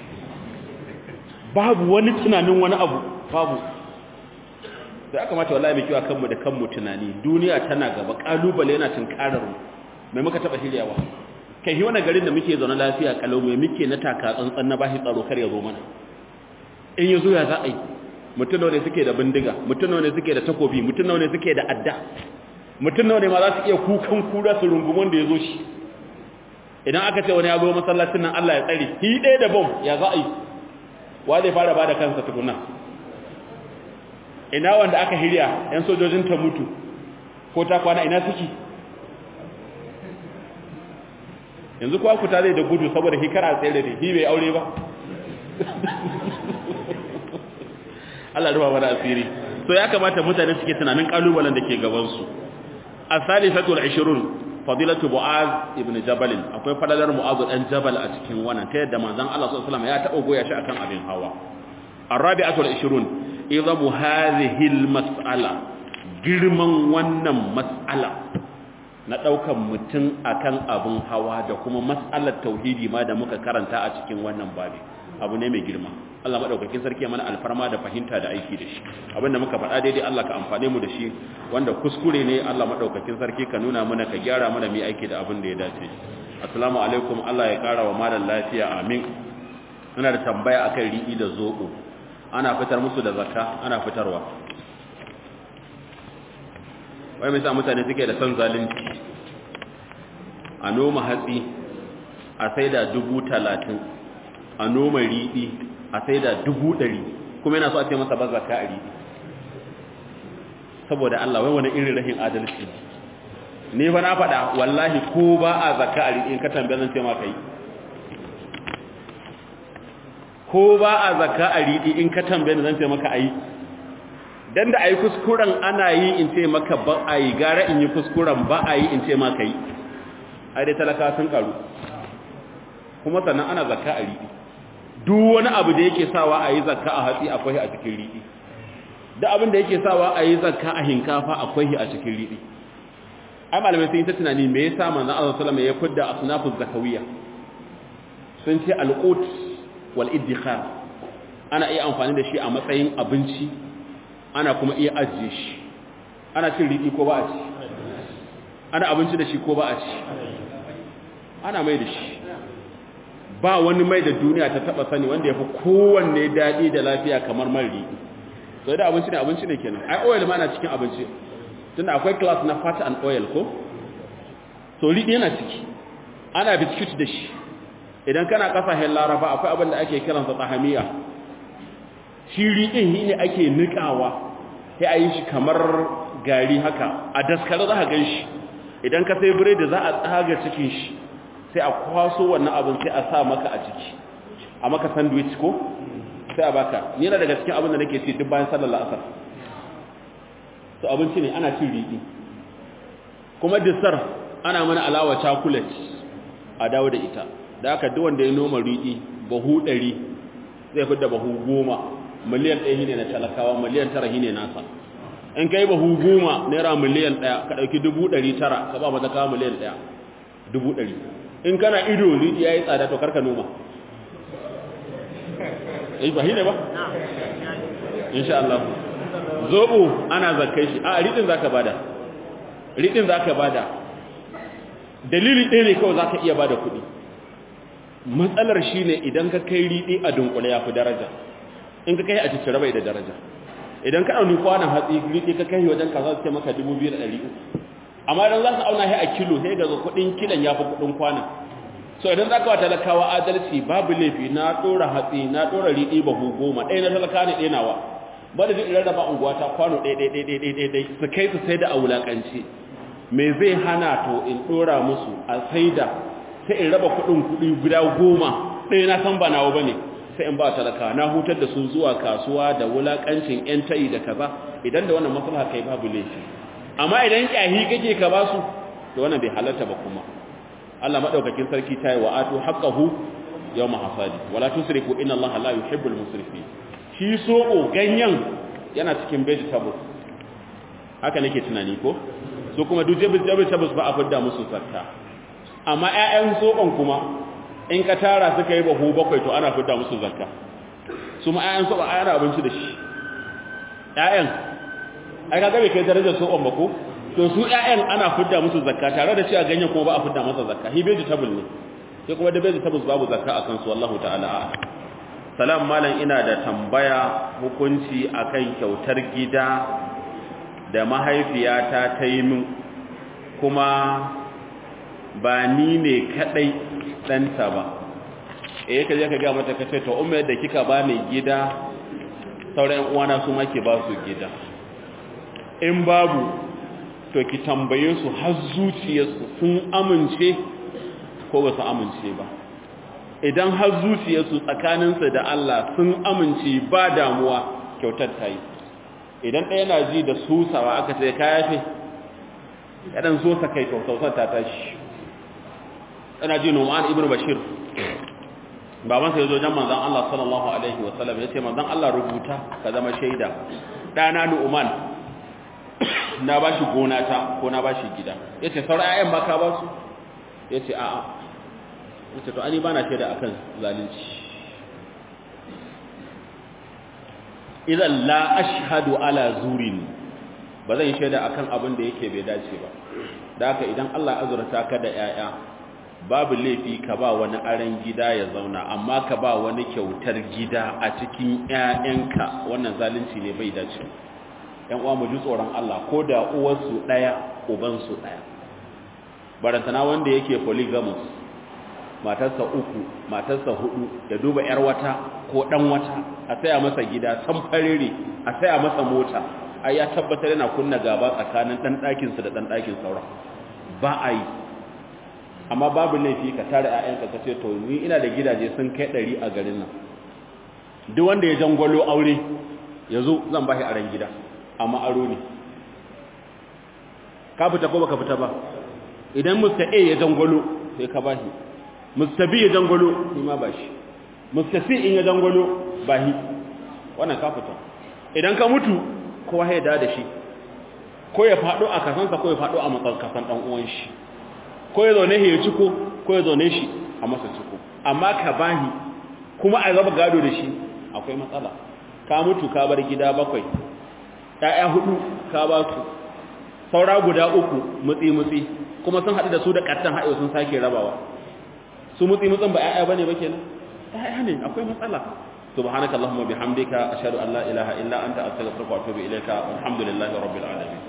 babu wani tunanin wani abu babu da aka mata wallahi miki wa kanmu da kanmu tunani duniya tana gaba kalubale yana tunkarar mu mai muka taba shiryawa kai hi wannan garin da muke zaune lafiya kalau mai muke na taka tsantsan na bashi tsaro kar ya zo mana in yazo ya za a yi mutum ne suke da bindiga mutum ne suke da takobi mutum ne suke da adda mutum ne ma za su iya kukan kura su rungumon da yazo shi idan aka ce wani ya zo masallacin nan Allah ya tsare hi ɗaya da bom ya za a yi wa zai fara bada kansa tukuna ina wanda aka hirya yan sojojin ta mutu ko ta kwana ina suke yanzu kuwa kuta zai da gudu saboda hikara tsere da hi bai aure ba Allah ruwa mana asiri so ya kamata mutane suke tunanin kalubalen da ke gaban su as-salisatu al-20 fadilatu Mu'az ibn Jabal akwai fadalar Mu'az dan Jabal a cikin wannan ta yadda manzon Allah sallallahu alaihi wasallam ya taba goya shi akan abin hawa ar-rabi'atu al-20 idhabu hadhihi al-mas'ala girman wannan mas'ala na daukan mutum akan abin hawa da kuma mas'alar tauhidi ma da muka karanta a cikin wannan babi abu ne mai girma Allah madaukakin sarki ya mana alfarma da fahimta da aiki da shi abinda muka faɗa daidai Allah ka amfane mu da shi wanda kuskure ne Allah madaukakin sarki ka nuna mana ka gyara mana mai aiki da abin da ya dace assalamu alaikum Allah ya kara wa malam lafiya amin ina da tambaya akan riɗi da zobo ana fitar musu da zakka ana fitarwa wai mai sa mutane suke da son zalunci a noma hatsi a saida 30,000 a noma riɗi a saida 100,000 kuma yana so a ce masa ba zakka a riɗi saboda Allah wai wani irin rahin adalci ne ba na faɗa wallahi ko ba a zakka a riɗi in ka tambaye zan ce ma kai ko ba a zakka a riɗi in ka tambaye zan ce maka ayi dan da ayi kuskuren ana yi in ce maka ba ayi gara in yi kuskuren ba ayi in ce maka yi ai dai talaka sun karu kuma sannan ana zakka a riɗi duk wani abu da yake sawa a yi zakka a hatsi akwai a cikin riɗi duk abin da yake sawa a yi zakka a hinkafa akwai a cikin riɗi ai malamai sun yi ta tunani me yasa manzon Allah sallallahu alaihi wasallam ya kudda asnafuz zakawiyya sun ce alqut wal iddikhar ana iya amfani da shi a matsayin abinci ana kuma iya ajiye shi ana cin riɗi ko ba a ci ana abinci da shi ko ba a ci ana mai da shi ba wani mai da duniya ta taba sani wanda yafi kowanne dadi da lafiya kamar man riɗi so da abinci ne kenan ai oil ma na cikin abinci tunda akwai class na fat and oil ko so riɗi yana ciki ana biscuit da shi idan kana kasashen laraba akwai abin da ake kiransa tsahamiya shi riɗin shi ne ake nikawa sai a yi shi kamar gari haka a daskare za a gan shi idan ka sai biredi za a tsaga cikin shi sai a kwaso wannan abin sai a sa maka a ciki a maka sandwich ko sai a baka yana daga cikin abin da nake ci duk bayan sallar la'asar to abinci ne ana cin riɗi kuma disar ana mana alawa chocolate a dawo da ita da aka duk wanda ya noma riɗi bahu 100 zai fidda bahu 10 miliyan 1 ne na talakawa miliyan 9 ne nasa in kai bahu 10 naira miliyan 1 ka dauki 900 ka ba mata kawo miliyan 1 100 in kana ido riɗi yayi tsada to karka noma ba hine ba insha Allah zobo ana zakkai shi a riɗin zaka bada dalili ɗaya ne kawai zaka iya bada kuɗi matsalar shine idan ka kai riɗi a dunkule yafi daraja in ka kai a cikin rabai da daraja idan ka auni kwanan hatsi riɗi ka kai wajen kaza sai maka 2300 amma idan za ka auna shi a kilo sai ga kuɗin kilon yafi kuɗin kwanan so idan zaka wata talakawa adalci babu laifi na dora hatsi na dora riɗi bahu 10 ɗaya na talaka ne ɗaya nawa ba da zai rarraba unguwa ta kwano ɗaya su kai su sai da a wulaƙanci me zai hana to in dora musu a saida sai in raba kuɗi guda 10 ɗaya na san ba nawa bane sai in ba talaka na hutar da su zuwa kasuwa da wulaƙancin yan tayi da kaza idan da wannan maslaha kai babu laifi amma idan kyahi kake ka ba su to wannan bai halarta ba kuma Allah madaukakin sarki tayi wa atu haqqahu yawma hasadi wala tusrifu inna Allaha la yuhibbul musrifin shi soko ganyen yana cikin vegetables haka nake tunani ko so kuma duk vegetables ba a fidda musu zakka amma ƴaƴan sokon kuma in ka tara suka yi bahu 7 to ana fidda musu zakka su ma ƴaƴan sokon ana abinci da shi ƴaƴan ai kaga bai kai darajar sokon ba ko to su ƴaƴan ana fidda musu zakka tare da cewa ganyen kuma ba a fidda masa zakka hi vegetable ne sai kuma da vegetables babu zakka akan su wallahu ta'ala salam malam ina da tambaya hukunci akan kyautar gida da mahaifiyata ta yi min kuma ba ni ne kadai danta ba kaje ka ga mata kace to umma yadda kika ba ni gida sauran uwana su ma ke ba su gida in babu to ki tambaye su har zuciyarsu sun amince ko ba su amince ba idan har zuciyarsu tsakaninsu da Allah sun amince ba damuwa kyautar ta yi idan ɗaya na ji da susawa aka ce ka yafe ya ɗan so sa kai tausar ta tashi ina ji Nu'man ibn Bashir babansa ya zo jan manzan Allah sallallahu alaihi wasallam ya ce manzan Allah rubuta ka zama shaida ɗana Nu'man na ba shi gona ta ko na ba shi gida ya ce sauran ayyan ba ka ba su ya ce a'a ya ce to ani ba na shaida akan zalunci idan la ashhadu ala zurin ba zan shaida akan abin da yake bai dace ba da haka idan Allah ya azurta ka da yaya babu laifi ka ba wani aran gida ya zauna amma ka ba wani kyautar gida a cikin ƴaƴanka wannan zalunci ne bai dace ‘yan uwa mu ji tsoron Allah ko da uwarsu ɗaya ubansu ɗaya barantana wanda yake polygamous matarsa 3 matarsa 4 da duba ‘yar wata ko ɗan wata a saya masa gida samfarere a saya masa mota ai ya tabbatar yana kunna gaba tsakanin ɗan ɗakinsa da ɗan ɗakin sauran ba a yi amma babu laifi ka tare ‘ya'yanka ka ce to ni ina da gidaje sun kai 100 a garin nan duk wanda ya jangwalo aure ya zo zan ba shi aran gida amma aro ne ka fita ko baka fita ba idan Mr. A ya jangwalo sai ka bashi Mr. B ya jangwalo shi ma bashi Mr. C in ya jangwalo bahi wannan ka fita idan ka mutu kowa ya da shi ko ya fado a kasansa ko ya fado a matsalkasan dan uwan shi ko ya zaune ya ciko ko ya zaune shi a masa ciko amma ka bahi kuma a raba gado da shi akwai matsala ka mutu ka bar gida 7 ‘ya'ya 4 ka ba su saura guda 3 mutsi-mutsi kuma sun haɗu da su da ƙattan haɗe sun sake rabawa su mutsi mutsin ba ƴaƴa bane ba kenan ƴaƴa ne akwai matsala subhanakallahumma bihamdika ashhadu an la ilaha illa anta astaghfiruka wa atubu ilayka walhamdulillahi rabbil alamin